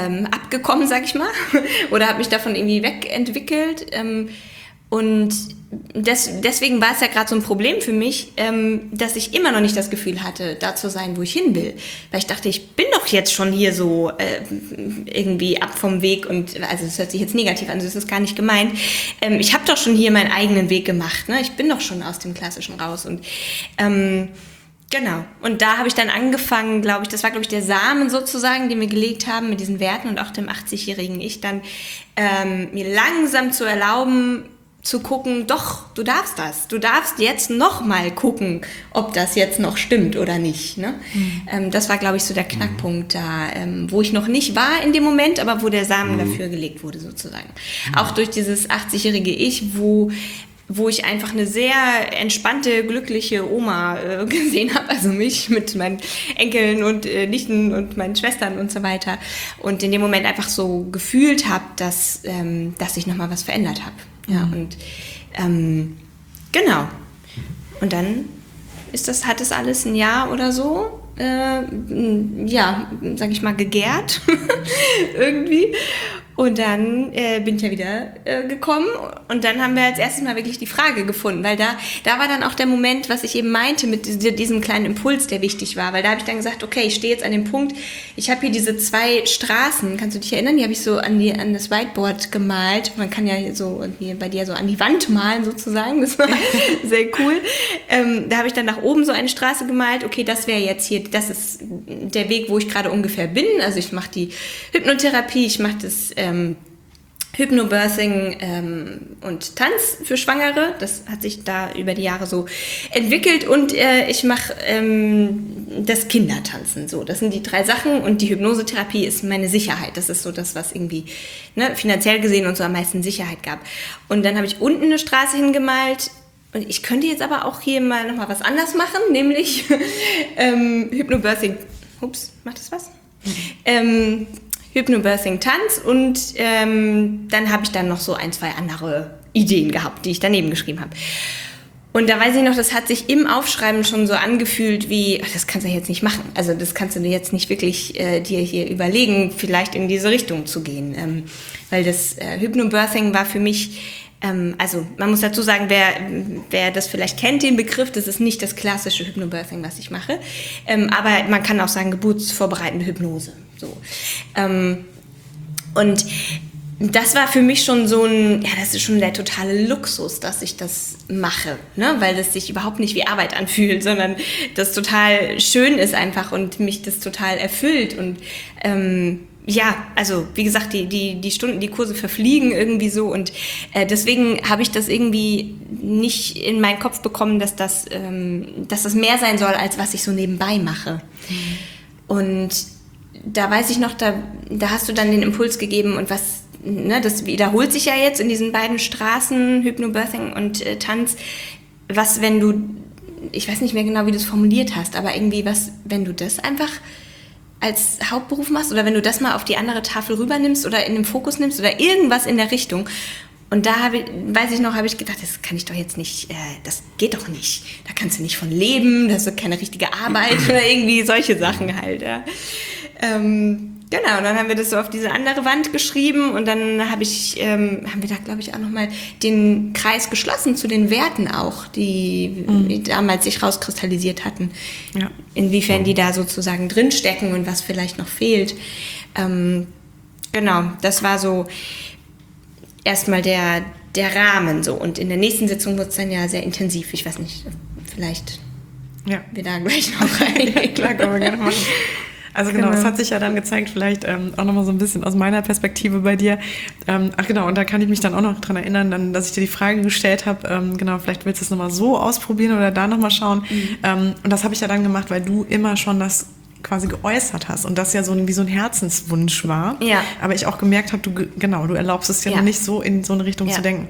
abgekommen, sag ich mal, oder habe mich davon irgendwie wegentwickelt und deswegen war es ja gerade so ein Problem für mich, dass ich immer noch nicht das Gefühl hatte, da zu sein, wo ich hin will. Weil ich dachte, ich bin doch jetzt schon hier so irgendwie ab vom Weg und, also das hört sich jetzt negativ an, das ist gar nicht gemeint. Ich habe doch schon hier meinen eigenen Weg gemacht, ne? Ich bin doch schon aus dem Klassischen raus und genau. Und da habe ich dann angefangen, glaube ich, das war, glaube ich, der Samen sozusagen, den wir gelegt haben mit diesen Werten und auch dem 80-jährigen Ich dann mir langsam zu erlauben, zu gucken, doch, du darfst das. Du darfst jetzt noch mal gucken, ob das jetzt noch stimmt oder nicht. Ne? Das war, glaube ich, so der Knackpunkt da, wo ich noch nicht war in dem Moment, aber wo der Samen dafür gelegt wurde sozusagen. Auch durch dieses 80-jährige Ich, wo ich einfach eine sehr entspannte, glückliche Oma gesehen habe, also mich mit meinen Enkeln und Nichten und meinen Schwestern und so weiter. Und in dem Moment einfach so gefühlt habe, dass ich nochmal was verändert habe. Ja, und genau. Und dann hat es alles ein Jahr oder so, sag ich mal, gegärt irgendwie. Und dann bin ich ja wieder gekommen und dann haben wir als erstes mal wirklich die Frage gefunden, weil da war dann auch der Moment, was ich eben meinte mit diesem kleinen Impuls, der wichtig war, weil da habe ich dann gesagt, okay, ich stehe jetzt an dem Punkt, ich habe hier diese 2 Straßen, kannst du dich erinnern, die habe ich so an das Whiteboard gemalt, man kann ja so hier bei dir so an die Wand malen sozusagen, das war sehr cool. Da habe ich dann nach oben so eine Straße gemalt, okay, das wäre jetzt hier, das ist der Weg, wo ich gerade ungefähr bin, also ich mache die Hypnotherapie, ich mache das Hypnobirthing und Tanz für Schwangere. Das hat sich da über die Jahre so entwickelt und ich mache das Kindertanzen. So, das sind die 3 Sachen und die Hypnosetherapie ist meine Sicherheit. Das ist so das, was irgendwie finanziell gesehen uns so am meisten Sicherheit gab. Und dann habe ich unten eine Straße hingemalt. Und ich könnte jetzt aber auch hier mal nochmal was anders machen, nämlich Hypnobirthing. Ups, macht das was? Hypnobirthing Tanz und dann habe ich dann noch so 1, 2 andere Ideen gehabt, die ich daneben geschrieben habe. Und da weiß ich noch, das hat sich im Aufschreiben schon so angefühlt wie, ach, das kannst du jetzt nicht machen. Also das kannst du dir jetzt nicht wirklich dir hier überlegen, vielleicht in diese Richtung zu gehen. Weil das Hypnobirthing war für mich, also man muss dazu sagen, wer das vielleicht kennt, den Begriff, das ist nicht das klassische Hypnobirthing, was ich mache. Aber man kann auch sagen, geburtsvorbereitende Hypnose. So. Und das war für mich schon so das ist schon der totale Luxus, dass ich das mache, ne? Weil das sich überhaupt nicht wie Arbeit anfühlt, sondern das total schön ist einfach und mich das total erfüllt und also wie gesagt, die Stunden, die Kurse verfliegen irgendwie so und deswegen habe ich das irgendwie nicht in meinen Kopf bekommen, dass das mehr sein soll, als was ich so nebenbei mache. Und da weiß ich noch, da hast du dann den Impuls gegeben und das wiederholt sich ja jetzt in diesen beiden Straßen, Hypnobirthing und Tanz, was, wenn du, ich weiß nicht mehr genau, wie du es formuliert hast, aber irgendwie wenn du das einfach als Hauptberuf machst oder wenn du das mal auf die andere Tafel rübernimmst oder in den Fokus nimmst oder irgendwas in der Richtung. Und da habe ich gedacht, das kann ich doch jetzt nicht, das geht doch nicht. Da kannst du nicht von leben, das ist keine richtige Arbeit oder irgendwie solche Sachen halt. Ja. Genau, und dann haben wir das so auf diese andere Wand geschrieben und dann haben wir da, glaube ich, auch nochmal den Kreis geschlossen zu den Werten auch, die damals sich rauskristallisiert hatten. Ja. Inwiefern die da sozusagen drinstecken und was vielleicht noch fehlt. Genau, das war so erstmal der Rahmen so. Und in der nächsten Sitzung wird es dann ja sehr intensiv. Ich weiß nicht, vielleicht wir da gleich noch rein. Klar, können wir gerne machen. Also genau, es hat sich ja dann gezeigt, vielleicht auch nochmal so ein bisschen aus meiner Perspektive bei dir. Und da kann ich mich dann auch noch dran erinnern, dass ich dir die Frage gestellt habe, vielleicht willst du es nochmal so ausprobieren oder da nochmal schauen. Und das habe ich ja dann gemacht, weil du immer schon das quasi geäußert hast und das ja wie so ein Herzenswunsch war. Ja. Aber ich auch gemerkt habe, du erlaubst es ja noch nicht so in so eine Richtung zu denken.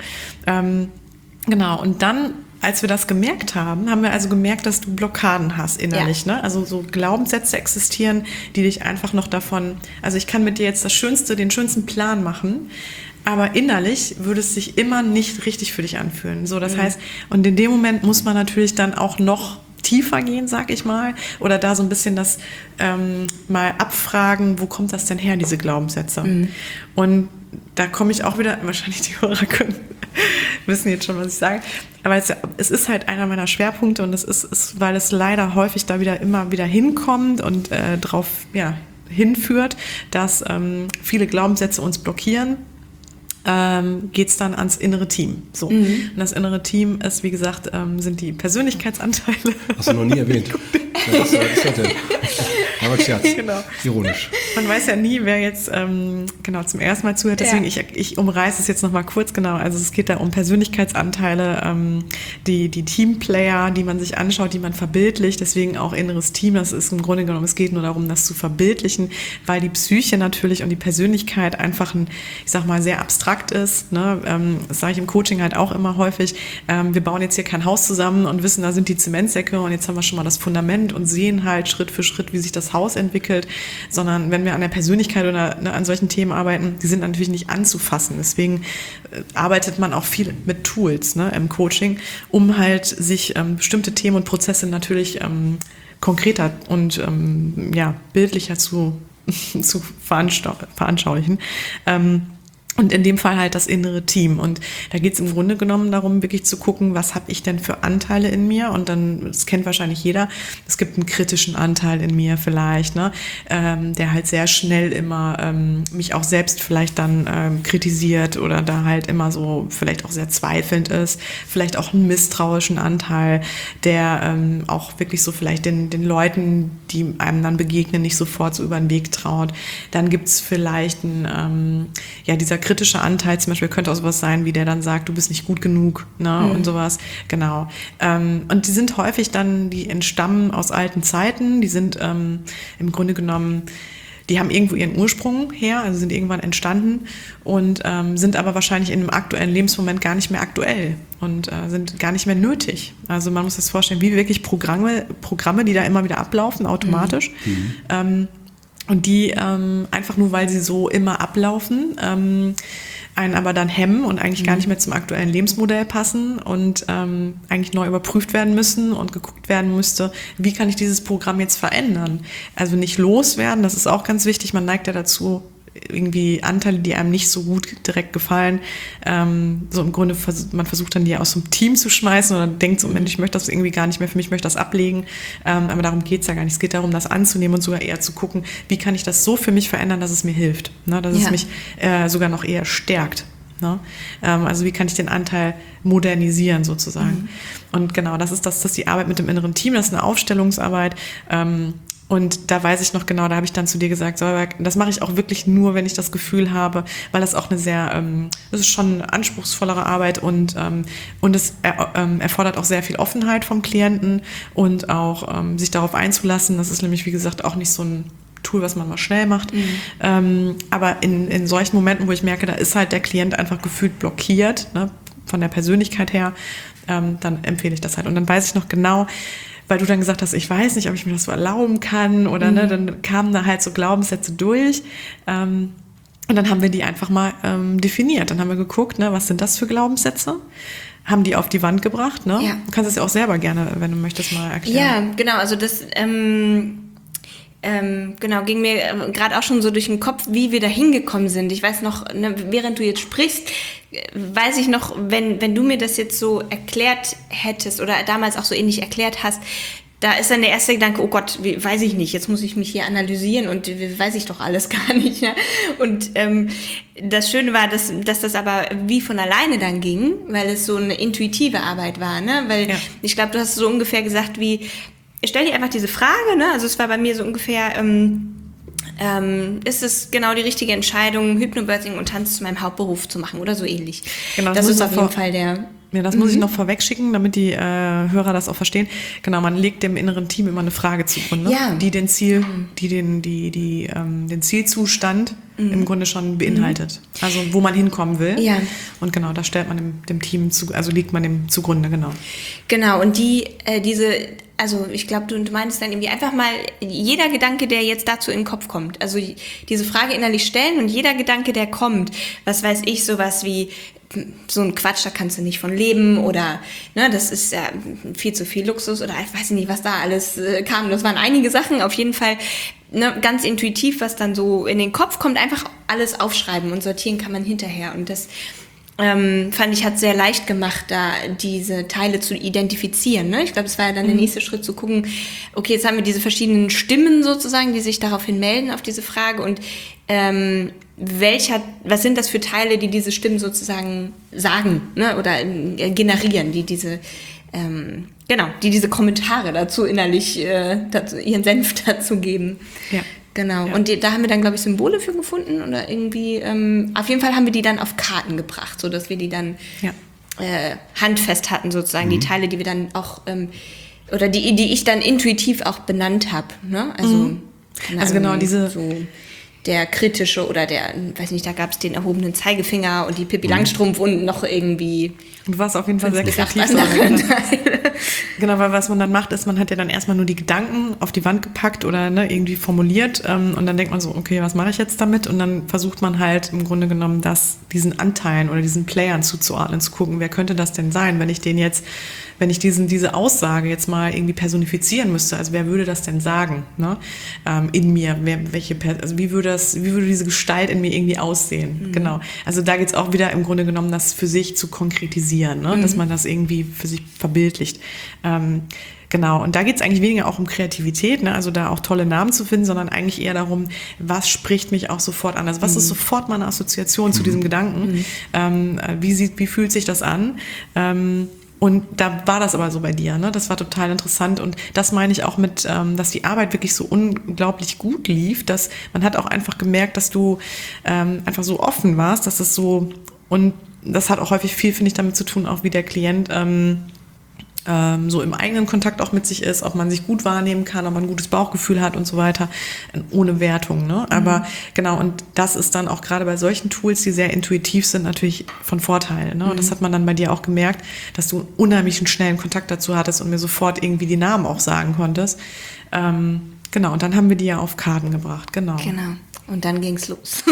Und dann, als wir das gemerkt haben, haben wir also gemerkt, dass du Blockaden hast innerlich, ne? Also so Glaubenssätze existieren, die dich einfach noch davon, also ich kann mit dir jetzt den schönsten Plan machen, aber innerlich würde es sich immer nicht richtig für dich anfühlen. So, das heißt, und in dem Moment muss man natürlich dann auch noch tiefer gehen, sag ich mal, oder da so ein bisschen das mal abfragen, wo kommt das denn her, diese Glaubenssätze? Und da komme ich auch wieder, wahrscheinlich die Hörer können wissen jetzt schon, was ich sage, aber es ist halt einer meiner Schwerpunkte und es ist, weil es leider häufig da immer wieder hinkommt und drauf hinführt, dass viele Glaubenssätze uns blockieren, geht's dann ans innere Team. So. Und das innere Team ist, wie gesagt, sind die Persönlichkeitsanteile. Hast du noch nie erwähnt. Das ist heute. Aber Scherz. Genau. Ironisch. Man weiß ja nie, wer jetzt zum ersten Mal zuhört. Deswegen, ich umreiße es jetzt nochmal kurz. Genau. Also es geht da um Persönlichkeitsanteile, die Teamplayer, die man sich anschaut, die man verbildlicht. Deswegen auch inneres Team. Das ist im Grunde genommen, es geht nur darum, das zu verbildlichen, weil die Psyche natürlich und die Persönlichkeit einfach sehr abstrakt ist. Ne? Das sage ich im Coaching halt auch immer häufig. Wir bauen jetzt hier kein Haus zusammen und wissen, da sind die Zementsäcke und jetzt haben wir schon mal das Fundament und sehen halt Schritt für Schritt, wie sich das Haus entwickelt, sondern wenn wir an der Persönlichkeit oder an solchen Themen arbeiten, die sind natürlich nicht anzufassen. Deswegen arbeitet man auch viel mit Tools, ne, im Coaching, um halt sich bestimmte Themen und Prozesse natürlich konkreter und bildlicher zu veranschaulichen. Und in dem Fall halt das innere Team. Und da geht es im Grunde genommen darum, wirklich zu gucken, was habe ich denn für Anteile in mir? Und dann, das kennt wahrscheinlich jeder, es gibt einen kritischen Anteil in mir vielleicht, ne? Der halt sehr schnell immer mich auch selbst vielleicht dann kritisiert oder da halt immer so vielleicht auch sehr zweifelnd ist. Vielleicht auch einen misstrauischen Anteil, der auch wirklich so vielleicht den Leuten, die einem dann begegnen, nicht sofort so über den Weg traut. Dann gibt's vielleicht dieser kritische Anteil, zum Beispiel könnte auch sowas sein, wie der dann sagt, du bist nicht gut genug, ne, und sowas, genau. Und die sind häufig dann, die entstammen aus alten Zeiten, die sind im Grunde genommen, die haben irgendwo ihren Ursprung her, also sind irgendwann entstanden und sind aber wahrscheinlich in einem aktuellen Lebensmoment gar nicht mehr aktuell und sind gar nicht mehr nötig. Also man muss das vorstellen, wie wirklich Programme, die da immer wieder ablaufen, automatisch. Und die einfach nur, weil sie so immer ablaufen, einen aber dann hemmen und eigentlich gar nicht mehr zum aktuellen Lebensmodell passen und eigentlich neu überprüft werden müssen und geguckt werden müsste, wie kann ich dieses Programm jetzt verändern? Also nicht loswerden, das ist auch ganz wichtig. Man neigt ja dazu, irgendwie Anteile, die einem nicht so gut direkt gefallen, so im Grunde, man versucht dann die aus dem Team zu schmeißen oder denkt so, Mensch, ich möchte das irgendwie gar nicht mehr für mich, ich möchte das ablegen, aber darum geht's ja gar nicht. Es geht darum, das anzunehmen und sogar eher zu gucken, wie kann ich das so für mich verändern, dass es mir hilft, ne? Dass es mich sogar noch eher stärkt. Ne? Also wie kann ich den Anteil modernisieren sozusagen. Und genau, das ist die Arbeit mit dem inneren Team, das ist eine Aufstellungsarbeit, und da weiß ich noch genau, da habe ich dann zu dir gesagt, Solberg, das mache ich auch wirklich nur, wenn ich das Gefühl habe, weil das auch das ist schon eine anspruchsvollere Arbeit und es erfordert auch sehr viel Offenheit vom Klienten und auch sich darauf einzulassen. Das ist nämlich, wie gesagt, auch nicht so ein Tool, was man mal schnell macht. Aber in solchen Momenten, wo ich merke, da ist halt der Klient einfach gefühlt blockiert, ne, von der Persönlichkeit her, dann empfehle ich das halt. Und dann weiß ich noch genau, weil du dann gesagt hast, ich weiß nicht, ob ich mir das so erlauben kann oder ne, dann kamen da halt so Glaubenssätze durch und dann haben wir die einfach mal definiert. Dann haben wir geguckt, ne, was sind das für Glaubenssätze? Haben die auf die Wand gebracht, ne? Ja. Du kannst es ja auch selber gerne, wenn du möchtest, mal erklären. Ja, genau, also das ging mir gerade auch schon so durch den Kopf, wie wir da hingekommen sind. Ich weiß noch, ne, während du jetzt sprichst, weiß ich noch, wenn du mir das jetzt so erklärt hättest oder damals auch so ähnlich erklärt hast, da ist dann der erste Gedanke, oh Gott, weiß ich nicht, jetzt muss ich mich hier analysieren und weiß ich doch alles gar nicht. Ja? Und das Schöne war, dass das aber wie von alleine dann ging, weil es so eine intuitive Arbeit war. Ne? Weil ich glaube, du hast so ungefähr gesagt wie, stell dir einfach diese Frage, ne? Also es war bei mir so ungefähr, ist es genau die richtige Entscheidung, Hypnobirthing und Tanz zu meinem Hauptberuf zu machen oder so ähnlich. Genau, das ist auf jeden Fall der... Ja, das muss ich noch vorwegschicken, damit die Hörer das auch verstehen. Genau, man legt dem inneren Team immer eine Frage zugrunde, die den Zielzustand im Grunde schon beinhaltet. Also wo man hinkommen will. Ja. Und genau, da stellt man dem Team legt man dem zugrunde, genau. Genau, und also ich glaube, du meinst dann irgendwie einfach mal jeder Gedanke, der jetzt dazu in den Kopf kommt. Also diese Frage innerlich stellen und jeder Gedanke, der kommt, was weiß ich, sowas wie so ein Quatsch, da kannst du nicht von leben oder ne, das ist ja viel zu viel Luxus oder ich weiß nicht, was da alles kam. Das waren einige Sachen. Auf jeden Fall ganz intuitiv, was dann so in den Kopf kommt, einfach alles aufschreiben und sortieren kann man hinterher. Und das fand ich, hat sehr leicht gemacht, da diese Teile zu identifizieren. Ne? Ich glaube, es war ja dann der nächste Schritt zu gucken, okay, jetzt haben wir diese verschiedenen Stimmen sozusagen, die sich daraufhin melden auf diese Frage und was sind das für Teile, die diese Stimmen sozusagen sagen, ne? Oder generieren, die diese Kommentare dazu innerlich ihren Senf dazu geben. Ja. Genau. Ja. Und da haben wir dann, glaube ich, Symbole für gefunden oder irgendwie, auf jeden Fall haben wir die dann auf Karten gebracht, sodass wir die dann handfest hatten sozusagen, die Teile, die wir dann auch, oder die ich dann intuitiv auch benannt habe. Ne? Also genau diese... So der kritische oder der, weiß nicht, da gab es den erhobenen Zeigefinger und die Pippi Langstrumpf und noch irgendwie... Du warst auf jeden Fall sehr kreativ. Genau, weil was man dann macht, ist, man hat ja dann erstmal nur die Gedanken auf die Wand gepackt oder irgendwie formuliert und dann denkt man so, okay, was mache ich jetzt damit? Und dann versucht man halt im Grunde genommen diesen Anteilen oder diesen Playern zuzuordnen, zu gucken, wer könnte das denn sein, wenn ich diese Aussage jetzt mal irgendwie personifizieren müsste, also wer würde das denn sagen, ne? In mir, wie würde diese Gestalt in mir irgendwie aussehen? Genau. Also da geht's auch wieder im Grunde genommen, das für sich zu konkretisieren, ne? Dass man das irgendwie für sich verbildlicht. Genau, und da geht's eigentlich weniger auch um Kreativität, ne? Also da auch tolle Namen zu finden, sondern eigentlich eher darum, was spricht mich auch sofort an? Also was ist sofort meine Assoziation zu diesem Gedanken? Wie fühlt sich das an? Und da war das aber so bei dir, ne? Das war total interessant und das meine ich auch mit, dass die Arbeit wirklich so unglaublich gut lief, dass man hat auch einfach gemerkt, dass du einfach so offen warst, dass das so, und das hat auch häufig viel, finde ich, damit zu tun, auch wie der Klient so im eigenen Kontakt auch mit sich ist, ob man sich gut wahrnehmen kann, ob man ein gutes Bauchgefühl hat und so weiter, ohne Wertung, ne? Aber genau, und das ist dann auch gerade bei solchen Tools, die sehr intuitiv sind, natürlich von Vorteil, ne? Und das hat man dann bei dir auch gemerkt, dass du einen unheimlichen schnellen Kontakt dazu hattest und mir sofort irgendwie die Namen auch sagen konntest. Genau, und dann haben wir die ja auf Karten gebracht, genau. Genau, und dann ging's los.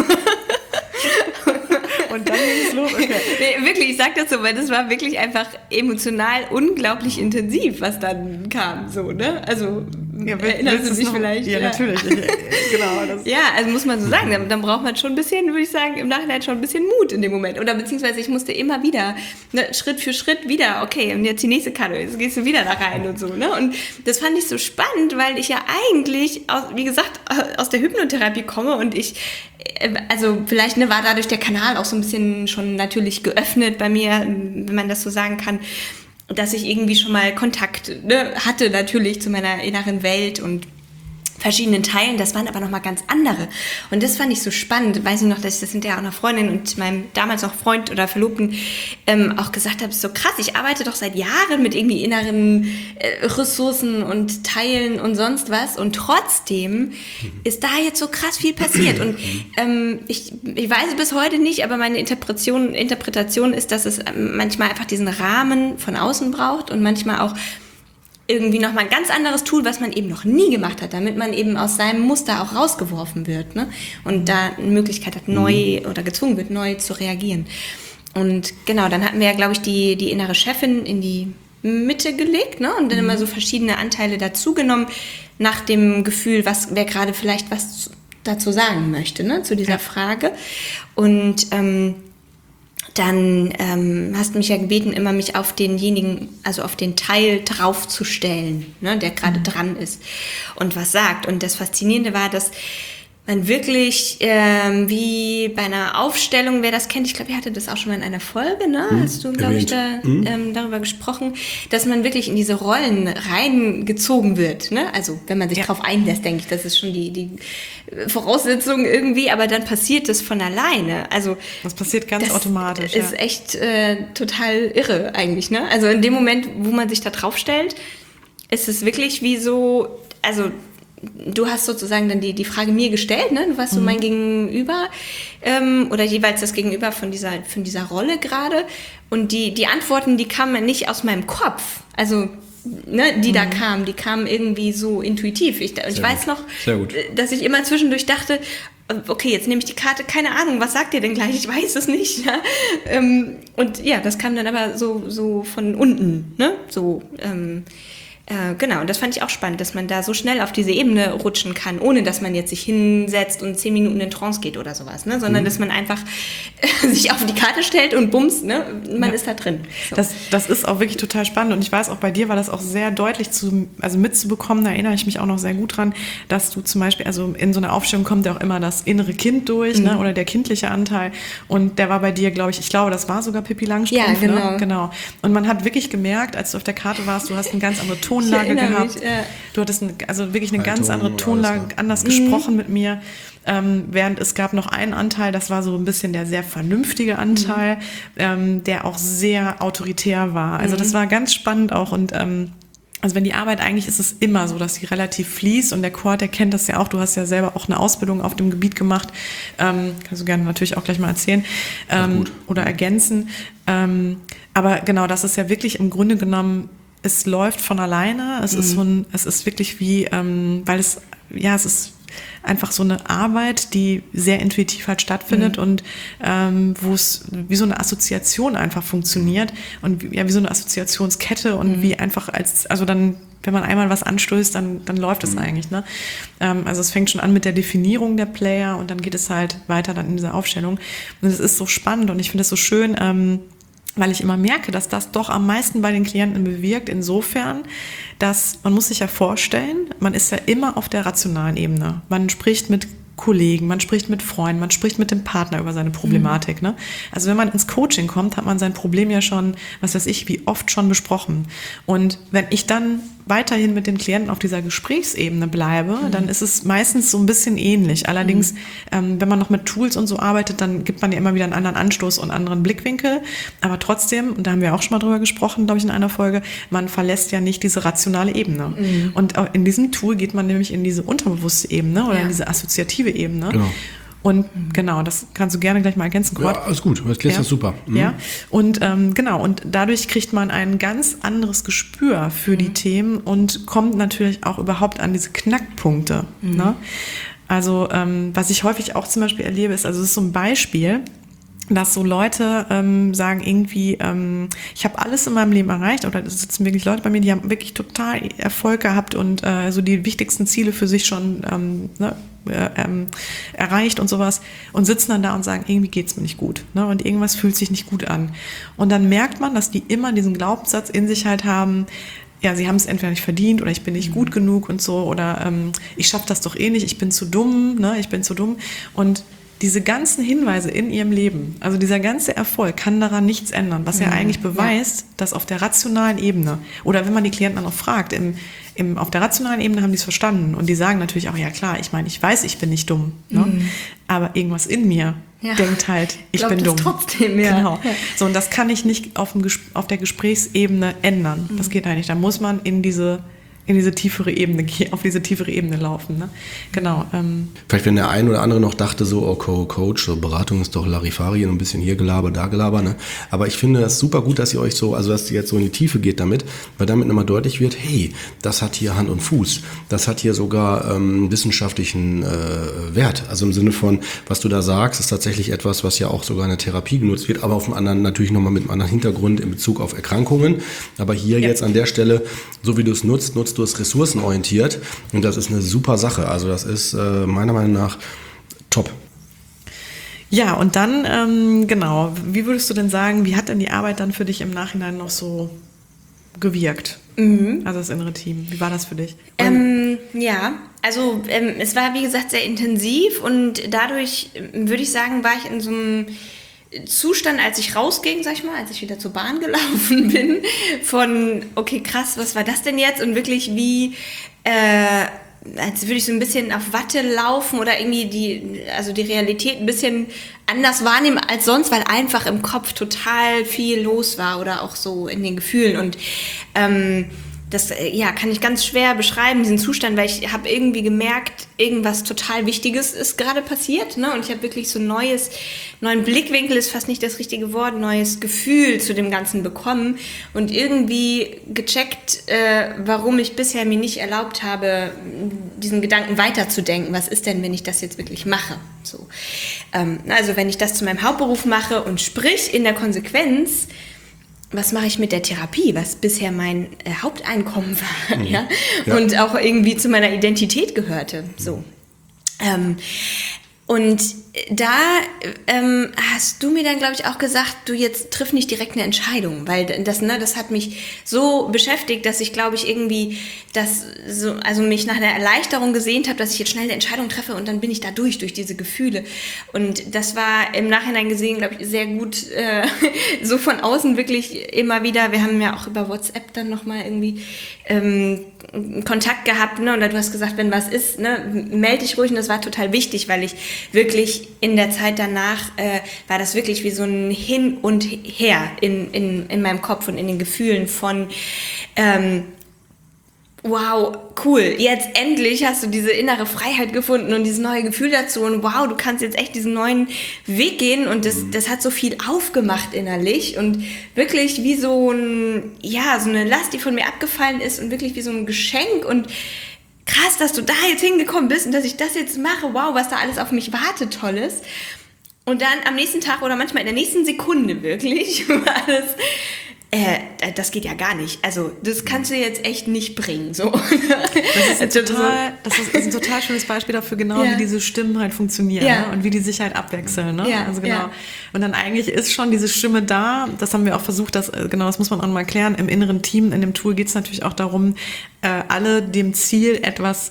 Und dann ging es los, okay. Nee, wirklich, ich sag das so, weil das war wirklich einfach emotional unglaublich intensiv, was dann kam, so, ne? Also, erinnerst du dich vielleicht? Ja, natürlich. Genau. Ja, also muss man so sagen, dann braucht man schon ein bisschen, würde ich sagen, im Nachhinein schon ein bisschen Mut in dem Moment. Oder beziehungsweise ich musste immer wieder, ne, Schritt für Schritt wieder, okay, und jetzt die nächste Karte, jetzt gehst du wieder da rein und so, ne? Und das fand ich so spannend, weil ich ja eigentlich, wie gesagt, aus der Hypnotherapie komme und also vielleicht war dadurch der Kanal auch so ein bisschen schon natürlich geöffnet bei mir, wenn man das so sagen kann, dass ich irgendwie schon mal Kontakt hatte natürlich zu meiner inneren Welt und verschiedenen Teilen, das waren aber nochmal ganz andere. Und das fand ich so spannend. Weiß ich noch, dass ich das hinterher auch einer Freundin und meinem damals noch Freund oder Verlobten auch gesagt habe, so krass, ich arbeite doch seit Jahren mit irgendwie inneren Ressourcen und Teilen und sonst was und trotzdem ist da jetzt so krass viel passiert. Und ich weiß bis heute nicht, aber meine Interpretation ist, dass es manchmal einfach diesen Rahmen von außen braucht und manchmal auch irgendwie nochmal ein ganz anderes Tool, was man eben noch nie gemacht hat, damit man eben aus seinem Muster auch rausgeworfen wird, ne? Und da eine Möglichkeit hat, neu oder gezwungen wird, neu zu reagieren. Und genau, dann hatten wir ja, glaube ich, die innere Chefin in die Mitte gelegt, ne? Und dann immer so verschiedene Anteile dazugenommen, nach dem Gefühl, wer gerade vielleicht was dazu sagen möchte, ne? Zu dieser Frage. Und dann hast du mich ja gebeten, immer mich auf denjenigen, also auf den Teil draufzustellen, ne, der gerade dran ist und was sagt. Und das Faszinierende war, dass man wirklich wie bei einer Aufstellung, wer das kennt, ich glaube, ihr hattet das auch schon mal in einer Folge, ne? Hast du, glaube ich, darüber gesprochen, dass man wirklich in diese Rollen reingezogen wird, ne? Also wenn man sich drauf einlässt, denke ich, das ist schon die Voraussetzung irgendwie, aber dann passiert das von alleine. Also das passiert ganz automatisch. Das ist echt total irre eigentlich, ne? Also in dem Moment, wo man sich da draufstellt, ist es wirklich wie so, also du hast sozusagen dann die Frage mir gestellt, ne? Du warst so mein Gegenüber oder jeweils das Gegenüber von dieser Rolle gerade und die Antworten, die kamen nicht aus meinem Kopf, also ne, die kamen irgendwie so intuitiv. Ich weiß noch, dass ich immer zwischendurch dachte, okay, jetzt nehme ich die Karte, keine Ahnung, was sagt ihr denn gleich? Ich weiß es nicht. Ja? Und ja, das kam dann aber so von unten, ne? So Genau, und das fand ich auch spannend, dass man da so schnell auf diese Ebene rutschen kann, ohne dass man jetzt sich hinsetzt und 10 Minuten in Trance geht oder sowas, ne? Sondern dass man einfach sich auf die Karte stellt und bums, ne? Man ist da drin. So. Das ist auch wirklich total spannend und ich weiß, auch bei dir war das auch sehr deutlich mitzubekommen, da erinnere ich mich auch noch sehr gut dran, dass du zum Beispiel, also in so einer Aufstellung kommt ja auch immer das innere Kind durch, ne? Oder der kindliche Anteil und der war bei dir, glaube ich, das war sogar Pippi Langstrumpf, ja, genau. Ne? Genau. Und man hat wirklich gemerkt, als du auf der Karte warst, du hast eine ganz andere Tonlage gehabt. Mich, ja. Du hattest wirklich eine ganz andere Tonlage, anders gesprochen mit mir. Während es gab noch einen Anteil, das war so ein bisschen der sehr vernünftige Anteil, der auch sehr autoritär war. Also das war ganz spannend auch und also wenn die Arbeit, eigentlich ist es immer so, dass sie relativ fließt und der Kurt, der kennt das ja auch, du hast ja selber auch eine Ausbildung auf dem Gebiet gemacht, kannst du gerne natürlich auch gleich mal erzählen oder ergänzen. Aber genau, das ist ja wirklich im Grunde genommen, es läuft von alleine, es ist wirklich wie, weil es ist einfach so eine Arbeit, die sehr intuitiv halt stattfindet und wo es wie so eine Assoziation einfach funktioniert und wie so eine Assoziationskette und wie einfach dann, wenn man einmal was anstößt, dann läuft es eigentlich, ne? Also es fängt schon an mit der Definierung der Player und dann geht es halt weiter dann in dieser Aufstellung und es ist so spannend und ich finde es so schön, weil ich immer merke, dass das doch am meisten bei den Klienten bewirkt, insofern, dass man muss sich ja vorstellen, man ist ja immer auf der rationalen Ebene. Man spricht mit Kollegen, man spricht mit Freunden, man spricht mit dem Partner über seine Problematik. Ne? Also wenn man ins Coaching kommt, hat man sein Problem ja schon, was weiß ich, wie oft schon besprochen. Und wenn ich dann weiterhin mit den Klienten auf dieser Gesprächsebene bleibe, dann ist es meistens so ein bisschen ähnlich. Allerdings, wenn man noch mit Tools und so arbeitet, dann gibt man ja immer wieder einen anderen Anstoß und einen anderen Blickwinkel. Aber trotzdem, und da haben wir auch schon mal drüber gesprochen, glaube ich, in einer Folge, man verlässt ja nicht diese rationale Ebene. Und in diesem Tool geht man nämlich in diese unterbewusste Ebene oder in diese assoziative Ebene. Genau. Und genau, das kannst du gerne gleich mal ergänzen, Kurt. Ja, alles gut, du erklärst das super. Ja, und genau, und dadurch kriegt man ein ganz anderes Gespür für die Themen und kommt natürlich auch überhaupt an diese Knackpunkte. Ne? Also was ich häufig auch zum Beispiel erlebe, ist, also es ist so ein Beispiel, dass so Leute sagen irgendwie, ich habe alles in meinem Leben erreicht, oder es sitzen wirklich Leute bei mir, die haben wirklich total Erfolg gehabt und so die wichtigsten Ziele für sich schon erreicht und sowas und sitzen dann da und sagen, irgendwie geht's mir nicht gut, ne? Und irgendwas fühlt sich nicht gut an. Und dann merkt man, dass die immer diesen Glaubenssatz in sich halt haben, ja, sie haben es entweder nicht verdient oder ich bin nicht gut genug und so oder ich schaffe das doch eh nicht, ich bin zu dumm, ne? Ich bin zu dumm. Und diese ganzen Hinweise in ihrem Leben, also dieser ganze Erfolg kann daran nichts ändern, was ja eigentlich beweist, dass auf der rationalen Ebene, oder wenn man die Klienten dann auch fragt, auf der rationalen Ebene haben die es verstanden und die sagen natürlich auch, ja klar, ich meine, ich weiß, ich bin nicht dumm, ne? Aber irgendwas in mir denkt halt, ich bin dumm. Trotzdem, ja. Genau. So, und das kann ich nicht auf der Gesprächsebene ändern. Das geht halt nicht. Da muss man in diese tiefere Ebene gehen, auf diese tiefere Ebene laufen. Ne? Genau. Vielleicht, wenn der ein oder andere noch dachte, so, oh, Coach, so Beratung ist doch Larifari, ein bisschen hier Gelaber, da Gelaber, ne? Aber ich finde es super gut, dass ihr euch so, also dass ihr jetzt so in die Tiefe geht damit, weil damit nochmal deutlich wird, hey, das hat hier Hand und Fuß. Das hat hier sogar wissenschaftlichen Wert. Also im Sinne von, was du da sagst, ist tatsächlich etwas, was ja auch sogar in der Therapie genutzt wird, aber auf einem anderen, natürlich nochmal mit einem anderen Hintergrund in Bezug auf Erkrankungen. Aber hier jetzt an der Stelle, so wie du es nutzt du es ressourcenorientiert und das ist eine super Sache. Also das ist meiner Meinung nach top. Ja, und dann, genau, wie würdest du denn sagen, wie hat denn die Arbeit dann für dich im Nachhinein noch so gewirkt? Also das innere Team, wie war das für dich? Ja, also es war, wie gesagt, sehr intensiv und dadurch, würde ich sagen, war ich in so einem Zustand, als ich rausging, sag ich mal, als ich wieder zur Bahn gelaufen bin, von, okay, krass, was war das denn jetzt? Und wirklich wie, als würde ich so ein bisschen auf Watte laufen oder irgendwie die Realität ein bisschen anders wahrnehmen als sonst, weil einfach im Kopf total viel los war oder auch so in den Gefühlen. Und das kann ich ganz schwer beschreiben, diesen Zustand, weil ich habe irgendwie gemerkt, irgendwas total Wichtiges ist gerade passiert, ne? Und ich habe wirklich so neuen Blickwinkel, ist fast nicht das richtige Wort, neues Gefühl zu dem Ganzen bekommen und irgendwie gecheckt, warum ich bisher mir nicht erlaubt habe, diesen Gedanken weiterzudenken. Was ist denn, wenn ich das jetzt wirklich mache? So. Also wenn ich das zu meinem Hauptberuf mache und sprich in der Konsequenz was mache ich mit der Therapie, was bisher mein Haupteinkommen war, ja? Und auch irgendwie zu meiner Identität gehörte, so. Und da hast du mir dann, glaube ich, auch gesagt, du jetzt triff nicht direkt eine Entscheidung, weil das hat mich so beschäftigt, dass ich, glaube ich, irgendwie mich nach einer Erleichterung gesehnt habe, dass ich jetzt schnell eine Entscheidung treffe und dann bin ich da durch diese Gefühle. Und das war im Nachhinein gesehen, glaube ich, sehr gut, so von außen wirklich immer wieder, wir haben ja auch über WhatsApp dann nochmal irgendwie Kontakt gehabt, ne? Und du hast gesagt, wenn was ist, ne, melde dich ruhig. Und das war total wichtig, weil ich wirklich in der Zeit danach war das wirklich wie so ein Hin und Her in meinem Kopf und in den Gefühlen von wow, cool, jetzt endlich hast du diese innere Freiheit gefunden und dieses neue Gefühl dazu und wow, du kannst jetzt echt diesen neuen Weg gehen und das hat so viel aufgemacht innerlich und wirklich wie so eine Last, die von mir abgefallen ist und wirklich wie so ein Geschenk und krass, dass du da jetzt hingekommen bist und dass ich das jetzt mache, wow, was da alles auf mich wartet, Tolles. Und dann am nächsten Tag oder manchmal in der nächsten Sekunde wirklich war das geht ja gar nicht. Also, das kannst du jetzt echt nicht bringen. So. Das ist ein total schönes Beispiel dafür, genau wie diese Stimmen halt funktionieren ne? Und wie die sich halt abwechseln. Ne? Ja, also genau. Und dann eigentlich ist schon diese Stimme da. Das haben wir auch versucht, das muss man auch mal erklären. Im inneren Team, in dem Tool geht es natürlich auch darum, alle dem Ziel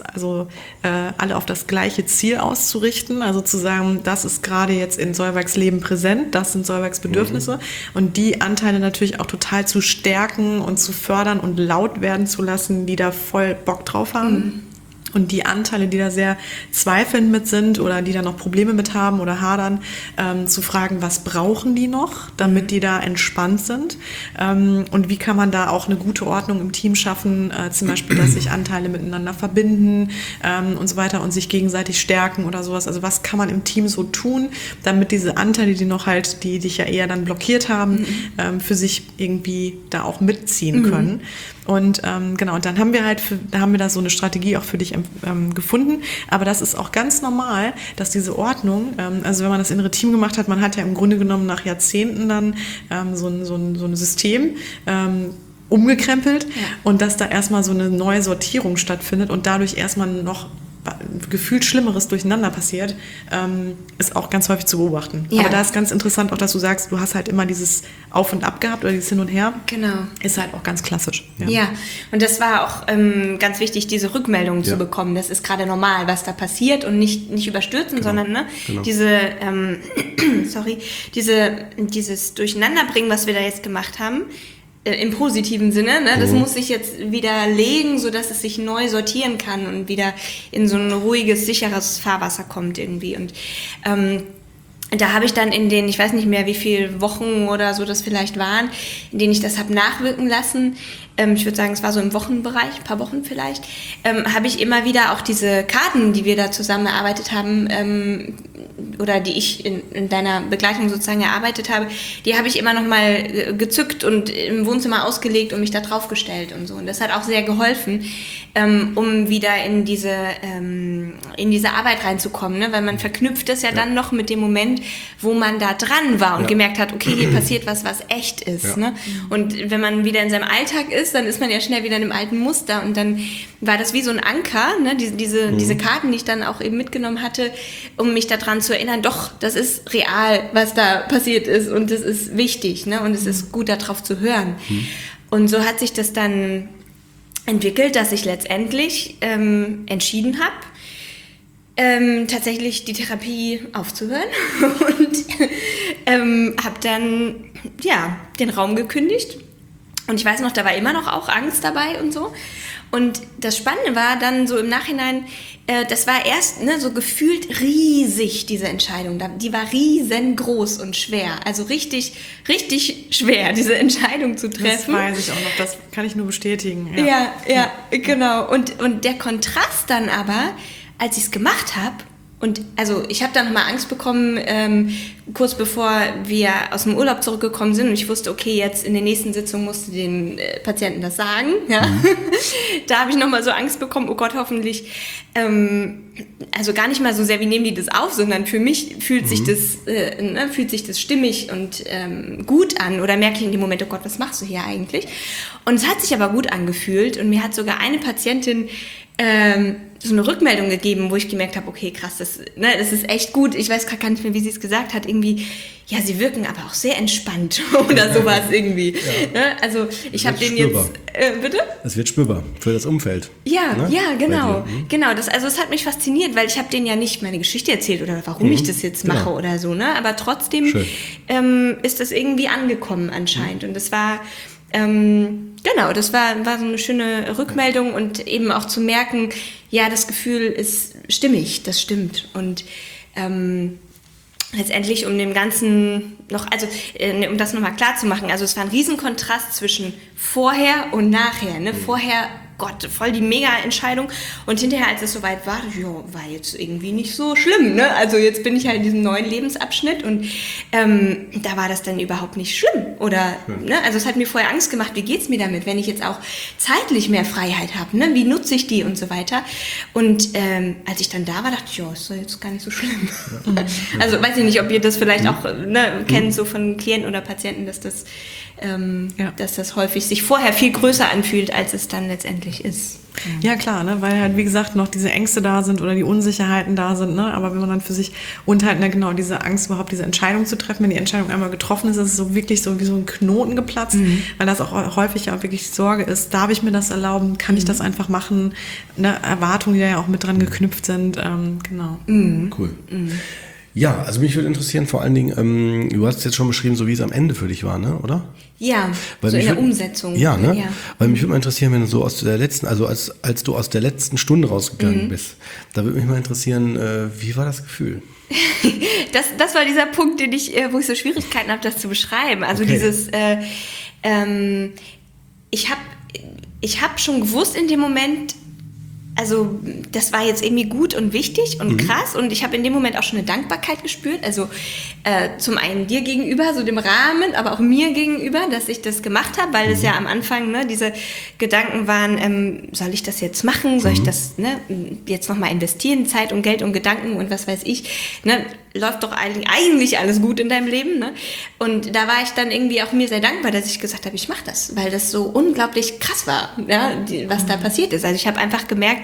alle auf das gleiche Ziel auszurichten. Also zu sagen, das ist gerade jetzt in Solveigs Leben präsent, das sind Solveigs Bedürfnisse. Und die Anteile natürlich auch total zu stärken und zu fördern und laut werden zu lassen, die da voll Bock drauf haben. Und die Anteile, die da sehr zweifelnd mit sind oder die da noch Probleme mit haben oder hadern, zu fragen, was brauchen die noch, damit die da entspannt sind? Und wie kann man da auch eine gute Ordnung im Team schaffen? Zum Beispiel, dass sich Anteile miteinander verbinden und so weiter und sich gegenseitig stärken oder sowas. Also was kann man im Team so tun, damit diese Anteile, die dich ja eher dann blockiert haben, für sich irgendwie da auch mitziehen können? Und genau, und dann haben wir da so eine Strategie auch für dich gefunden. Aber das ist auch ganz normal, dass diese Ordnung, also wenn man das innere Team gemacht hat, man hat ja im Grunde genommen nach Jahrzehnten dann so ein System umgekrempelt und dass da erstmal so eine neue Sortierung stattfindet und dadurch erstmal noch gefühlt Schlimmeres durcheinander passiert, ist auch ganz häufig zu beobachten. Ja. Aber da ist ganz interessant auch, dass du sagst, du hast halt immer dieses Auf und Ab gehabt oder dieses Hin und Her. Genau. Ist halt auch ganz klassisch. Ja, und das war auch ganz wichtig, diese Rückmeldungen zu bekommen. Das ist gerade normal, was da passiert und nicht überstürzen, sondern dieses Durcheinanderbringen, was wir da jetzt gemacht haben, im positiven Sinne, ne? Das muss sich jetzt wieder legen, sodass es sich neu sortieren kann und wieder in so ein ruhiges, sicheres Fahrwasser kommt irgendwie. Und da habe ich dann in den, ich weiß nicht mehr, wie viele Wochen oder so das vielleicht waren, in denen ich das habe nachwirken lassen, ich würde sagen, es war so im Wochenbereich, ein paar Wochen vielleicht, habe ich immer wieder auch diese Karten, die wir da zusammen erarbeitet haben, oder die ich in deiner Begleitung sozusagen erarbeitet habe, die habe ich immer noch mal gezückt und im Wohnzimmer ausgelegt und mich da drauf gestellt und so. Und das hat auch sehr geholfen, um wieder in diese Arbeit reinzukommen, ne? Weil man verknüpft das ja dann noch mit dem Moment, wo man da dran war und gemerkt hat, okay, hier passiert was echt ist. Ja. Ne? Und wenn man wieder in seinem Alltag ist, dann ist man ja schnell wieder in einem alten Muster und dann war das wie so ein Anker, ne? Diese Karten, die ich dann auch eben mitgenommen hatte, um mich daran zu erinnern, doch, das ist real, was da passiert ist und das ist wichtig, ne? Und es ist gut, darauf zu hören. Und so hat sich das dann entwickelt, dass ich letztendlich entschieden habe, tatsächlich die Therapie aufzuhören und habe dann den Raum gekündigt. Und ich weiß noch, da war immer noch auch Angst dabei und so. Und das Spannende war dann so im Nachhinein, das war erst so gefühlt riesig, diese Entscheidung. Die war riesengroß und schwer. Also richtig, richtig schwer, diese Entscheidung zu treffen. Das weiß ich auch noch, das kann ich nur bestätigen. Ja, genau. Und der Kontrast dann aber, als ich es gemacht habe, Und also ich habe da nochmal Angst bekommen, kurz bevor wir aus dem Urlaub zurückgekommen sind und ich wusste, okay, jetzt in der nächsten Sitzung musst du den Patienten das sagen. Ja? Da habe ich nochmal so Angst bekommen, oh Gott, hoffentlich, also gar nicht mal so sehr, wie nehmen die das auf, sondern für mich fühlt sich das stimmig und gut an oder merke ich in dem Moment, oh Gott, was machst du hier eigentlich? Und es hat sich aber gut angefühlt und mir hat sogar eine Patientin so eine Rückmeldung gegeben, wo ich gemerkt habe, okay, krass, das ist echt gut. Ich weiß gar nicht mehr, wie sie es gesagt hat. Irgendwie, ja, sie wirken aber auch sehr entspannt oder sowas irgendwie. Ja. Ne? Also ich habe den spürbar. Jetzt, bitte? Es wird spürbar für das Umfeld. Ja, ne? Ja, genau. Genau, das hat mich fasziniert, weil ich habe denen ja nicht meine Geschichte erzählt oder warum ich das jetzt mache oder so. Ne? Aber trotzdem ist das irgendwie angekommen anscheinend. Und das war... das war so eine schöne Rückmeldung und eben auch zu merken, ja, das Gefühl ist stimmig, das stimmt. Und letztendlich um dem Ganzen um das nochmal klar zu machen, also es war ein Riesenkontrast zwischen vorher und nachher. Ne? Vorher, Gott, voll die Mega-Entscheidung und hinterher, als es soweit war, war jetzt irgendwie nicht so schlimm. Ne? Also jetzt bin ich halt in diesem neuen Lebensabschnitt und da war das dann überhaupt nicht schlimm. Oder, ne? Also es hat mir vorher Angst gemacht, wie geht's mir damit, wenn ich jetzt auch zeitlich mehr Freiheit habe, ne? Wie nutze ich die und so weiter. Und als ich dann da war, dachte ich, ist doch jetzt gar nicht so schlimm. Ja. Also weiß ich nicht, ob ihr das vielleicht auch kennt, so von Klienten oder Patienten, dass das häufig sich vorher viel größer anfühlt, als es dann letztendlich ist. Ja, klar, ne? Weil halt, wie gesagt, noch diese Ängste da sind oder die Unsicherheiten da sind, ne? Aber wenn man dann für sich und halt, genau, diese Angst überhaupt, diese Entscheidung zu treffen, wenn die Entscheidung einmal getroffen ist, ist es so wirklich so wie so ein Knoten geplatzt, weil das auch häufig ja wirklich Sorge ist, darf ich mir das erlauben, kann ich das einfach machen, ne? Erwartungen, die ja auch mit dran geknüpft sind, genau. Cool. Ja, also mich würde interessieren, vor allen Dingen, du hast jetzt schon beschrieben, so wie es am Ende für dich war, ne, oder? Ja, weil so in der Umsetzung. Ja, ne? Ja. Weil mich würde mal interessieren, wenn du so aus der letzten, also als du aus der letzten Stunde rausgegangen bist, da würde mich mal interessieren, wie war das Gefühl? Das war dieser Punkt, wo ich so Schwierigkeiten habe, das zu beschreiben. Also dieses, ich habe schon gewusst in dem Moment, also das war jetzt irgendwie gut und wichtig und krass und ich habe in dem Moment auch schon eine Dankbarkeit gespürt, also zum einen dir gegenüber, so dem Rahmen, aber auch mir gegenüber, dass ich das gemacht habe, weil es ja am Anfang, ne, diese Gedanken waren, soll ich das jetzt machen, soll ich das jetzt nochmal investieren, Zeit und Geld und Gedanken und was weiß ich, ne, läuft doch eigentlich alles gut in deinem Leben, ne? Und da war ich dann irgendwie auch mir sehr dankbar, dass ich gesagt habe, ich mache das, weil das so unglaublich krass war, ja, was da passiert ist. Also ich habe einfach gemerkt,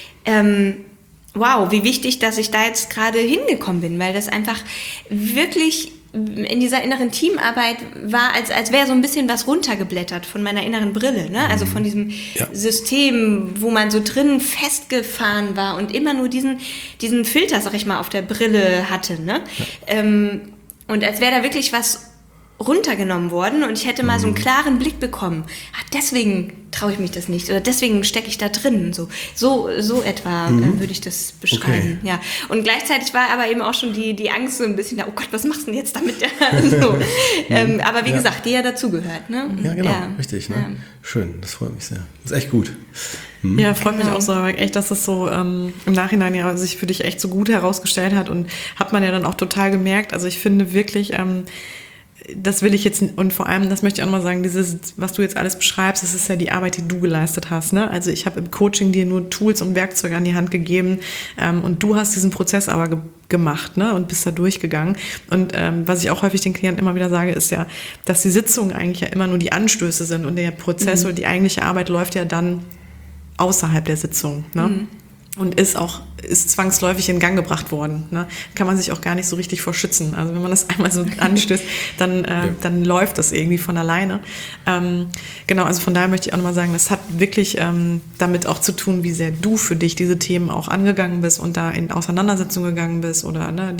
wow, wie wichtig, dass ich da jetzt gerade hingekommen bin, weil das einfach wirklich in dieser inneren Teamarbeit war, als wäre so ein bisschen was runtergeblättert von meiner inneren Brille, ne? Also von diesem System, wo man so drin festgefahren war und immer nur diesen Filter, sag ich mal, auf der Brille hatte, ne? Ja. Und als wäre da wirklich was runtergenommen worden und ich hätte mal so einen klaren Blick bekommen. Deswegen traue ich mich das nicht oder deswegen stecke ich da drin. So etwa würde ich das beschreiben. Okay. Ja. Und gleichzeitig war aber eben auch schon die Angst so ein bisschen da, oh Gott, was machst du denn jetzt damit? So. Aber wie gesagt, die ja dazugehört. Ne? Ja, genau, richtig. Ne? Ja. Schön, das freut mich sehr. Das ist echt gut. Ja, freut mich auch so, echt, dass es so im Nachhinein ja sich für dich echt so gut herausgestellt hat und hat man ja dann auch total gemerkt. Also ich finde wirklich, das will ich jetzt, und vor allem, das möchte ich auch nochmal sagen, dieses, was du jetzt alles beschreibst, das ist ja die Arbeit, die du geleistet hast, ne? Also ich habe im Coaching dir nur Tools und Werkzeuge an die Hand gegeben, und du hast diesen Prozess aber gemacht, ne? Und bist da durchgegangen. Und was ich auch häufig den Klienten immer wieder sage, ist ja, dass die Sitzungen eigentlich ja immer nur die Anstöße sind und der Prozess oder die eigentliche Arbeit läuft ja dann außerhalb der Sitzung, ne? Und ist zwangsläufig in Gang gebracht worden. Ne? Kann man sich auch gar nicht so richtig vor schützen. Also wenn man das einmal so anstößt, dann läuft das irgendwie von alleine. Genau, also von daher möchte ich auch nochmal sagen, das hat wirklich damit auch zu tun, wie sehr du für dich diese Themen auch angegangen bist und da in Auseinandersetzung gegangen bist oder ne,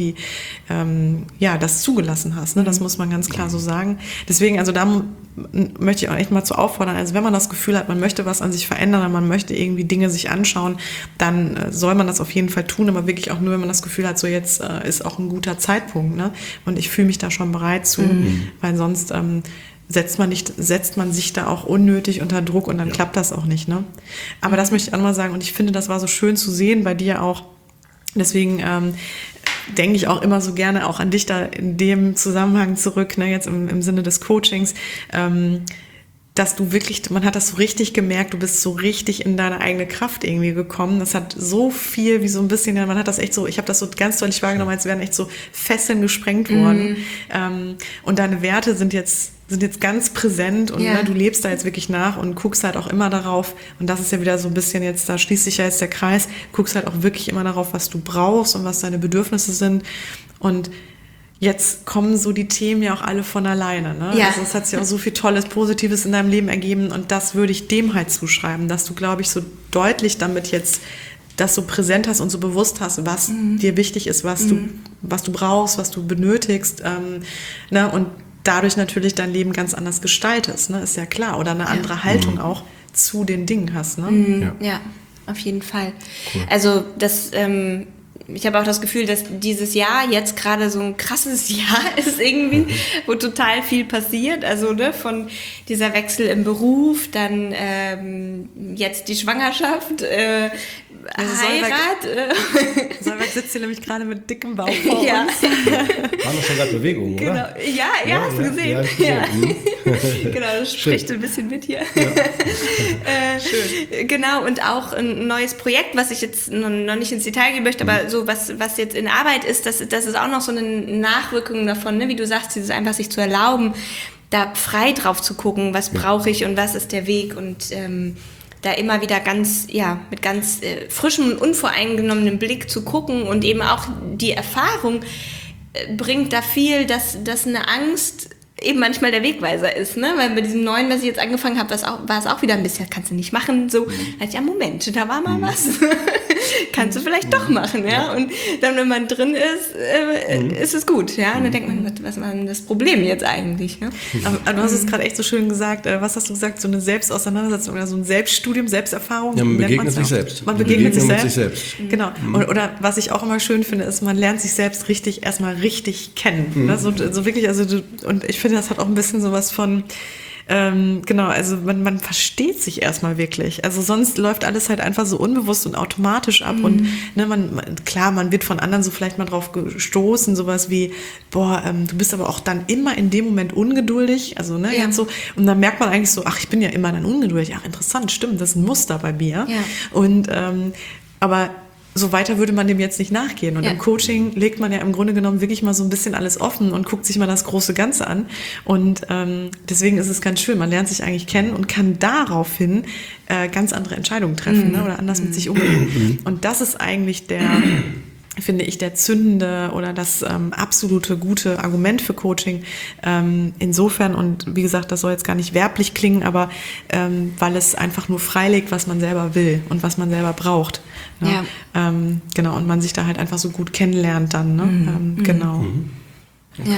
das zugelassen hast. Ne? Das muss man ganz klar so sagen. Deswegen, also da möchte ich auch echt mal zu auffordern, also wenn man das Gefühl hat, man möchte was an sich verändern, man möchte irgendwie Dinge sich anschauen, dann soll man das auf jeden Fall tun, aber wirklich auch nur, wenn man das Gefühl hat, so jetzt ist auch ein guter Zeitpunkt, ne? Und ich fühle mich da schon bereit zu, weil sonst setzt man sich da auch unnötig unter Druck und dann klappt das auch nicht, ne? Aber das möchte ich auch mal sagen und ich finde, das war so schön zu sehen bei dir auch, Deswegen denke ich auch immer so gerne auch an dich da in dem Zusammenhang zurück, ne, jetzt im Sinne des Coachings, dass du wirklich, man hat das so richtig gemerkt, du bist so richtig in deine eigene Kraft irgendwie gekommen. Das hat so viel, wie so ein bisschen, man hat das echt so, ich habe das so ganz deutlich wahrgenommen, als wären echt so Fesseln gesprengt worden. Und deine Werte sind jetzt ganz präsent und ne, du lebst da jetzt wirklich nach und guckst halt auch immer darauf. Und das ist ja wieder so ein bisschen jetzt, da schließt sich ja jetzt der Kreis, guckst halt auch wirklich immer darauf, was du brauchst und was deine Bedürfnisse sind. Und jetzt kommen so die Themen ja auch alle von alleine. Ne? Ja. Also es hat sich auch so viel Tolles, Positives in deinem Leben ergeben und das würde ich dem halt zuschreiben, dass du, glaube ich, so deutlich damit jetzt das so präsent hast und so bewusst hast, was dir wichtig ist, was du brauchst, was du benötigst, ne? Und dadurch natürlich dein Leben ganz anders gestaltest, ne? Ist ja klar. Oder eine andere Haltung auch zu den Dingen hast. Ne? Ja, auf jeden Fall. Cool. Also das... ich habe auch das Gefühl, dass dieses Jahr jetzt gerade so ein krasses Jahr ist irgendwie, wo total viel passiert. Also ne, von dieser Wechsel im Beruf, dann jetzt die Schwangerschaft, Heirat. Solveig sitzt hier nämlich gerade mit dickem Bauch vor ja. uns. Waren doch schon gerade Bewegungen, genau. oder? Ja, hast du gesehen? Ja. Genau, das spricht ein bisschen mit hier. Ja. Schön. Genau, und auch ein neues Projekt, was ich jetzt noch nicht ins Detail gehen möchte, aber so was jetzt in Arbeit ist, das ist auch noch so eine Nachwirkung davon, ne? Wie du sagst, dieses einfach sich zu erlauben, da frei drauf zu gucken, was brauche ich und was ist der Weg und da immer wieder mit ganz frischem und unvoreingenommenem Blick zu gucken und eben auch die Erfahrung bringt da viel, dass eine Angst eben manchmal der Wegweiser ist, ne? Weil bei diesem Neuen, was ich jetzt angefangen habe, war es auch wieder ein bisschen, kannst du nicht machen, so, ja, Moment, da war mal was. Kannst du vielleicht doch machen, ja? Und dann, wenn man drin ist, ist es gut, ja? Und dann denkt man, was war denn das Problem jetzt eigentlich, ne? Aber du hast es gerade echt so schön gesagt, was hast du gesagt, so eine Selbstauseinandersetzung oder so ein Selbststudium, Selbsterfahrung? Ja, man begegnet sich selbst. Man begegnet sich selbst. Genau. Oder was ich auch immer schön finde, ist, man lernt sich selbst erstmal richtig kennen. Ne? So wirklich, und ich finde, das hat auch ein bisschen sowas von, genau, also man versteht sich erstmal wirklich. Also sonst läuft alles halt einfach so unbewusst und automatisch ab und ne, man wird von anderen so vielleicht mal drauf gestoßen, sowas wie, du bist aber auch dann immer in dem Moment ungeduldig, also ne, ganz so, und dann merkt man eigentlich so, ach, ich bin ja immer dann ungeduldig, ach, interessant, stimmt, das ist ein Muster bei mir. Ja. Und aber so weiter würde man dem jetzt nicht nachgehen. Und im Coaching legt man ja im Grunde genommen wirklich mal so ein bisschen alles offen und guckt sich mal das große Ganze an. Und deswegen ist es ganz schön. Man lernt sich eigentlich kennen und kann daraufhin ganz andere Entscheidungen treffen, ne? Oder anders mit sich umgehen. Und das ist eigentlich finde ich, der zündende oder das absolute gute Argument für Coaching. Insofern, und wie gesagt, das soll jetzt gar nicht werblich klingen, aber weil es einfach nur freilegt, was man selber will und was man selber braucht. Ne? Ja. Genau, und man sich da halt einfach so gut kennenlernt dann. Ne? Genau. Okay. Ja.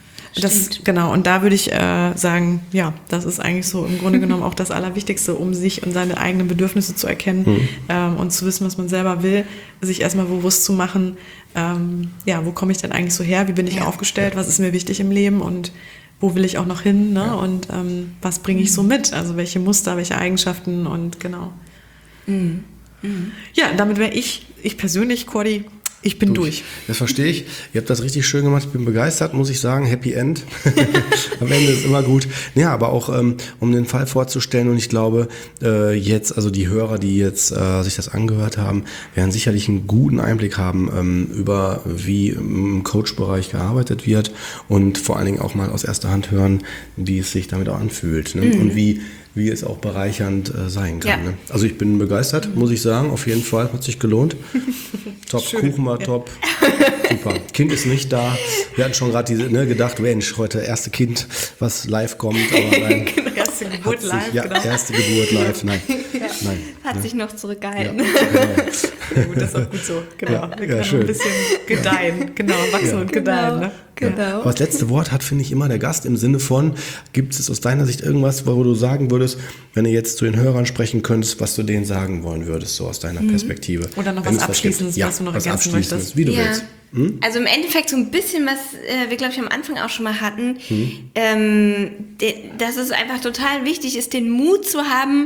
Genau, und da würde ich sagen, ja, das ist eigentlich so im Grunde genommen auch das Allerwichtigste, um sich und seine eigenen Bedürfnisse zu erkennen und zu wissen, was man selber will, sich erstmal bewusst zu machen, wo komme ich denn eigentlich so her, wie bin ich aufgestellt, was ist mir wichtig im Leben und wo will ich auch noch hin, ne? Und was bringe ich so mit, also welche Muster, welche Eigenschaften und genau. Ja, damit wäre ich persönlich, Cordi, ich bin durch. Das verstehe ich. Ihr habt das richtig schön gemacht. Ich bin begeistert, muss ich sagen. Happy End. Am Ende ist immer gut. Ja, aber auch, um den Fall vorzustellen. Und ich glaube, jetzt, also die Hörer, die jetzt sich das angehört haben, werden sicherlich einen guten Einblick haben über, wie im Coach-Bereich gearbeitet wird. Und vor allen Dingen auch mal aus erster Hand hören, wie es sich damit auch anfühlt. Ne? Und wie es auch bereichernd sein kann. Ja. Ne? Also ich bin begeistert, muss ich sagen. Auf jeden Fall, hat sich gelohnt. Top, schön. Kuchen war top. Super. Kind ist nicht da. Wir hatten schon gerade gedacht, Mensch, heute erste Kind, was live kommt. Aber nein. Erste Geburt live, genau. Erste Geburt live, nein. Nein. Hat sich noch zurückgehalten. Ja, gut, das ist auch gut so. Genau. Wir können schön. Ein bisschen gedeihen. Genau, wachsen und gedeihen. Ne? Genau. Ja. Aber das letzte Wort hat, finde ich, immer der Gast im Sinne von, gibt es aus deiner Sicht irgendwas, wo du sagen würdest, wenn du jetzt zu den Hörern sprechen könntest, was du denen sagen wollen würdest, so aus deiner Perspektive? Oder noch was Abschließendes, was du noch ergänzen möchtest. Wie du willst. Also im Endeffekt so ein bisschen, was wir, glaube ich, am Anfang auch schon mal hatten, dass es einfach total wichtig ist, den Mut zu haben,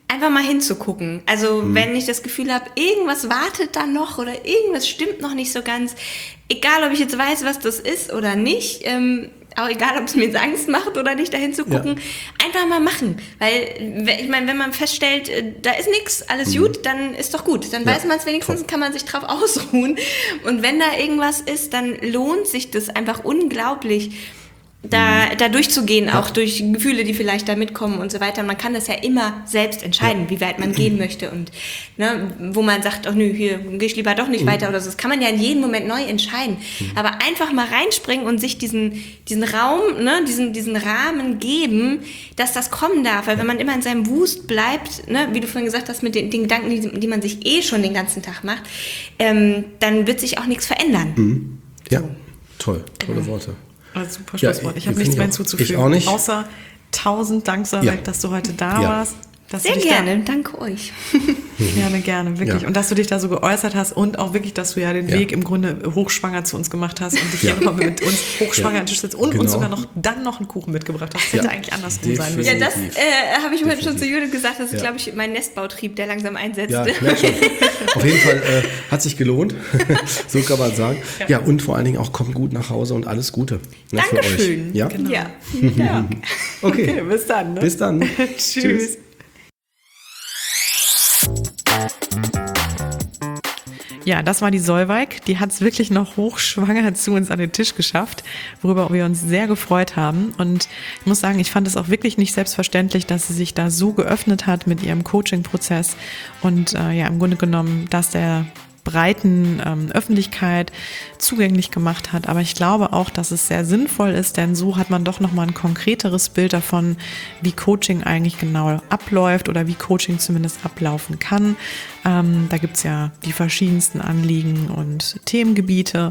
einfach mal hinzugucken. Also wenn ich das Gefühl habe, irgendwas wartet da noch oder irgendwas stimmt noch nicht so ganz, egal ob ich jetzt weiß, was das ist oder nicht, auch egal, ob es mir jetzt Angst macht oder nicht, da hinzugucken, einfach mal machen. Weil, ich meine, wenn man feststellt, da ist nichts, alles gut, dann ist doch gut. Dann weiß man es wenigstens, kann man sich drauf ausruhen. Und wenn da irgendwas ist, dann lohnt sich das einfach unglaublich, da durchzugehen, auch durch Gefühle, die vielleicht da mitkommen und so weiter. Man kann das ja immer selbst entscheiden, wie weit man gehen möchte und wo man sagt, ach nö, hier gehe ich lieber doch nicht weiter oder so. Das kann man ja in jedem Moment neu entscheiden. Aber einfach mal reinspringen und sich diesen Raum, diesen Rahmen geben, dass das kommen darf. Weil wenn man immer in seinem Wust bleibt, wie du vorhin gesagt hast, mit den Gedanken, die man sich schon den ganzen Tag macht, dann wird sich auch nichts verändern. Ja, tolle Worte. Also super Schlusswort. Ich habe nichts mehr hinzuzufügen. Ich auch nicht. Außer 1000 Dank, Sarek, dass du heute da warst. Sehr gerne, danke euch. Gerne, wirklich. Ja. Und dass du dich da so geäußert hast und auch wirklich, dass du den Weg im Grunde hochschwanger zu uns gemacht hast und dich hier nochmal mit uns hochschwanger an den Tisch sitzt und uns sogar noch einen Kuchen mitgebracht hast. Das hätte eigentlich andersrum sein müssen. Ja, das habe ich heute schon zu Judith gesagt. Das ist, glaube ich, mein Nestbautrieb, der langsam einsetzt. Ja, ich merke schon. Auf jeden Fall hat sich gelohnt. So kann man sagen. Ja, und vor allen Dingen auch kommt gut nach Hause und alles Gute. Dankeschön. Für euch. Ja? Genau. Ja. Okay, bis dann. Ne? Bis dann. Tschüss. Ja, das war die Solveig. Die hat es wirklich noch hochschwanger zu uns an den Tisch geschafft, worüber wir uns sehr gefreut haben. Und ich muss sagen, ich fand es auch wirklich nicht selbstverständlich, dass sie sich da so geöffnet hat mit ihrem Coaching-Prozess und im Grunde genommen, dass der breiten Öffentlichkeit zugänglich gemacht hat. Aber ich glaube auch, dass es sehr sinnvoll ist, denn so hat man doch nochmal ein konkreteres Bild davon, wie Coaching eigentlich genau abläuft oder wie Coaching zumindest ablaufen kann. Da gibt's ja die verschiedensten Anliegen und Themengebiete.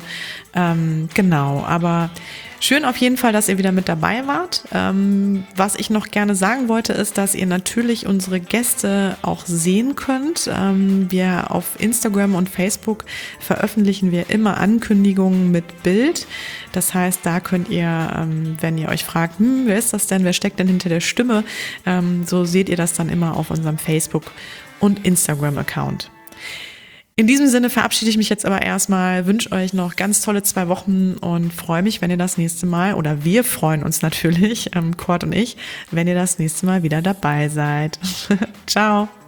Aber schön auf jeden Fall, dass ihr wieder mit dabei wart. Was ich noch gerne sagen wollte, ist, dass ihr natürlich unsere Gäste auch sehen könnt. Wir auf Instagram und Facebook veröffentlichen wir immer Ankündigungen mit Bild. Das heißt, da könnt ihr, wenn ihr euch fragt, wer ist das denn, wer steckt denn hinter der Stimme, so seht ihr das dann immer auf unserem Facebook- und Instagram-Account. In diesem Sinne verabschiede ich mich jetzt aber erstmal, wünsche euch noch ganz tolle 2 Wochen und freue mich, wenn ihr das nächste Mal, oder wir freuen uns natürlich, Cord und ich, wenn ihr das nächste Mal wieder dabei seid. Ciao.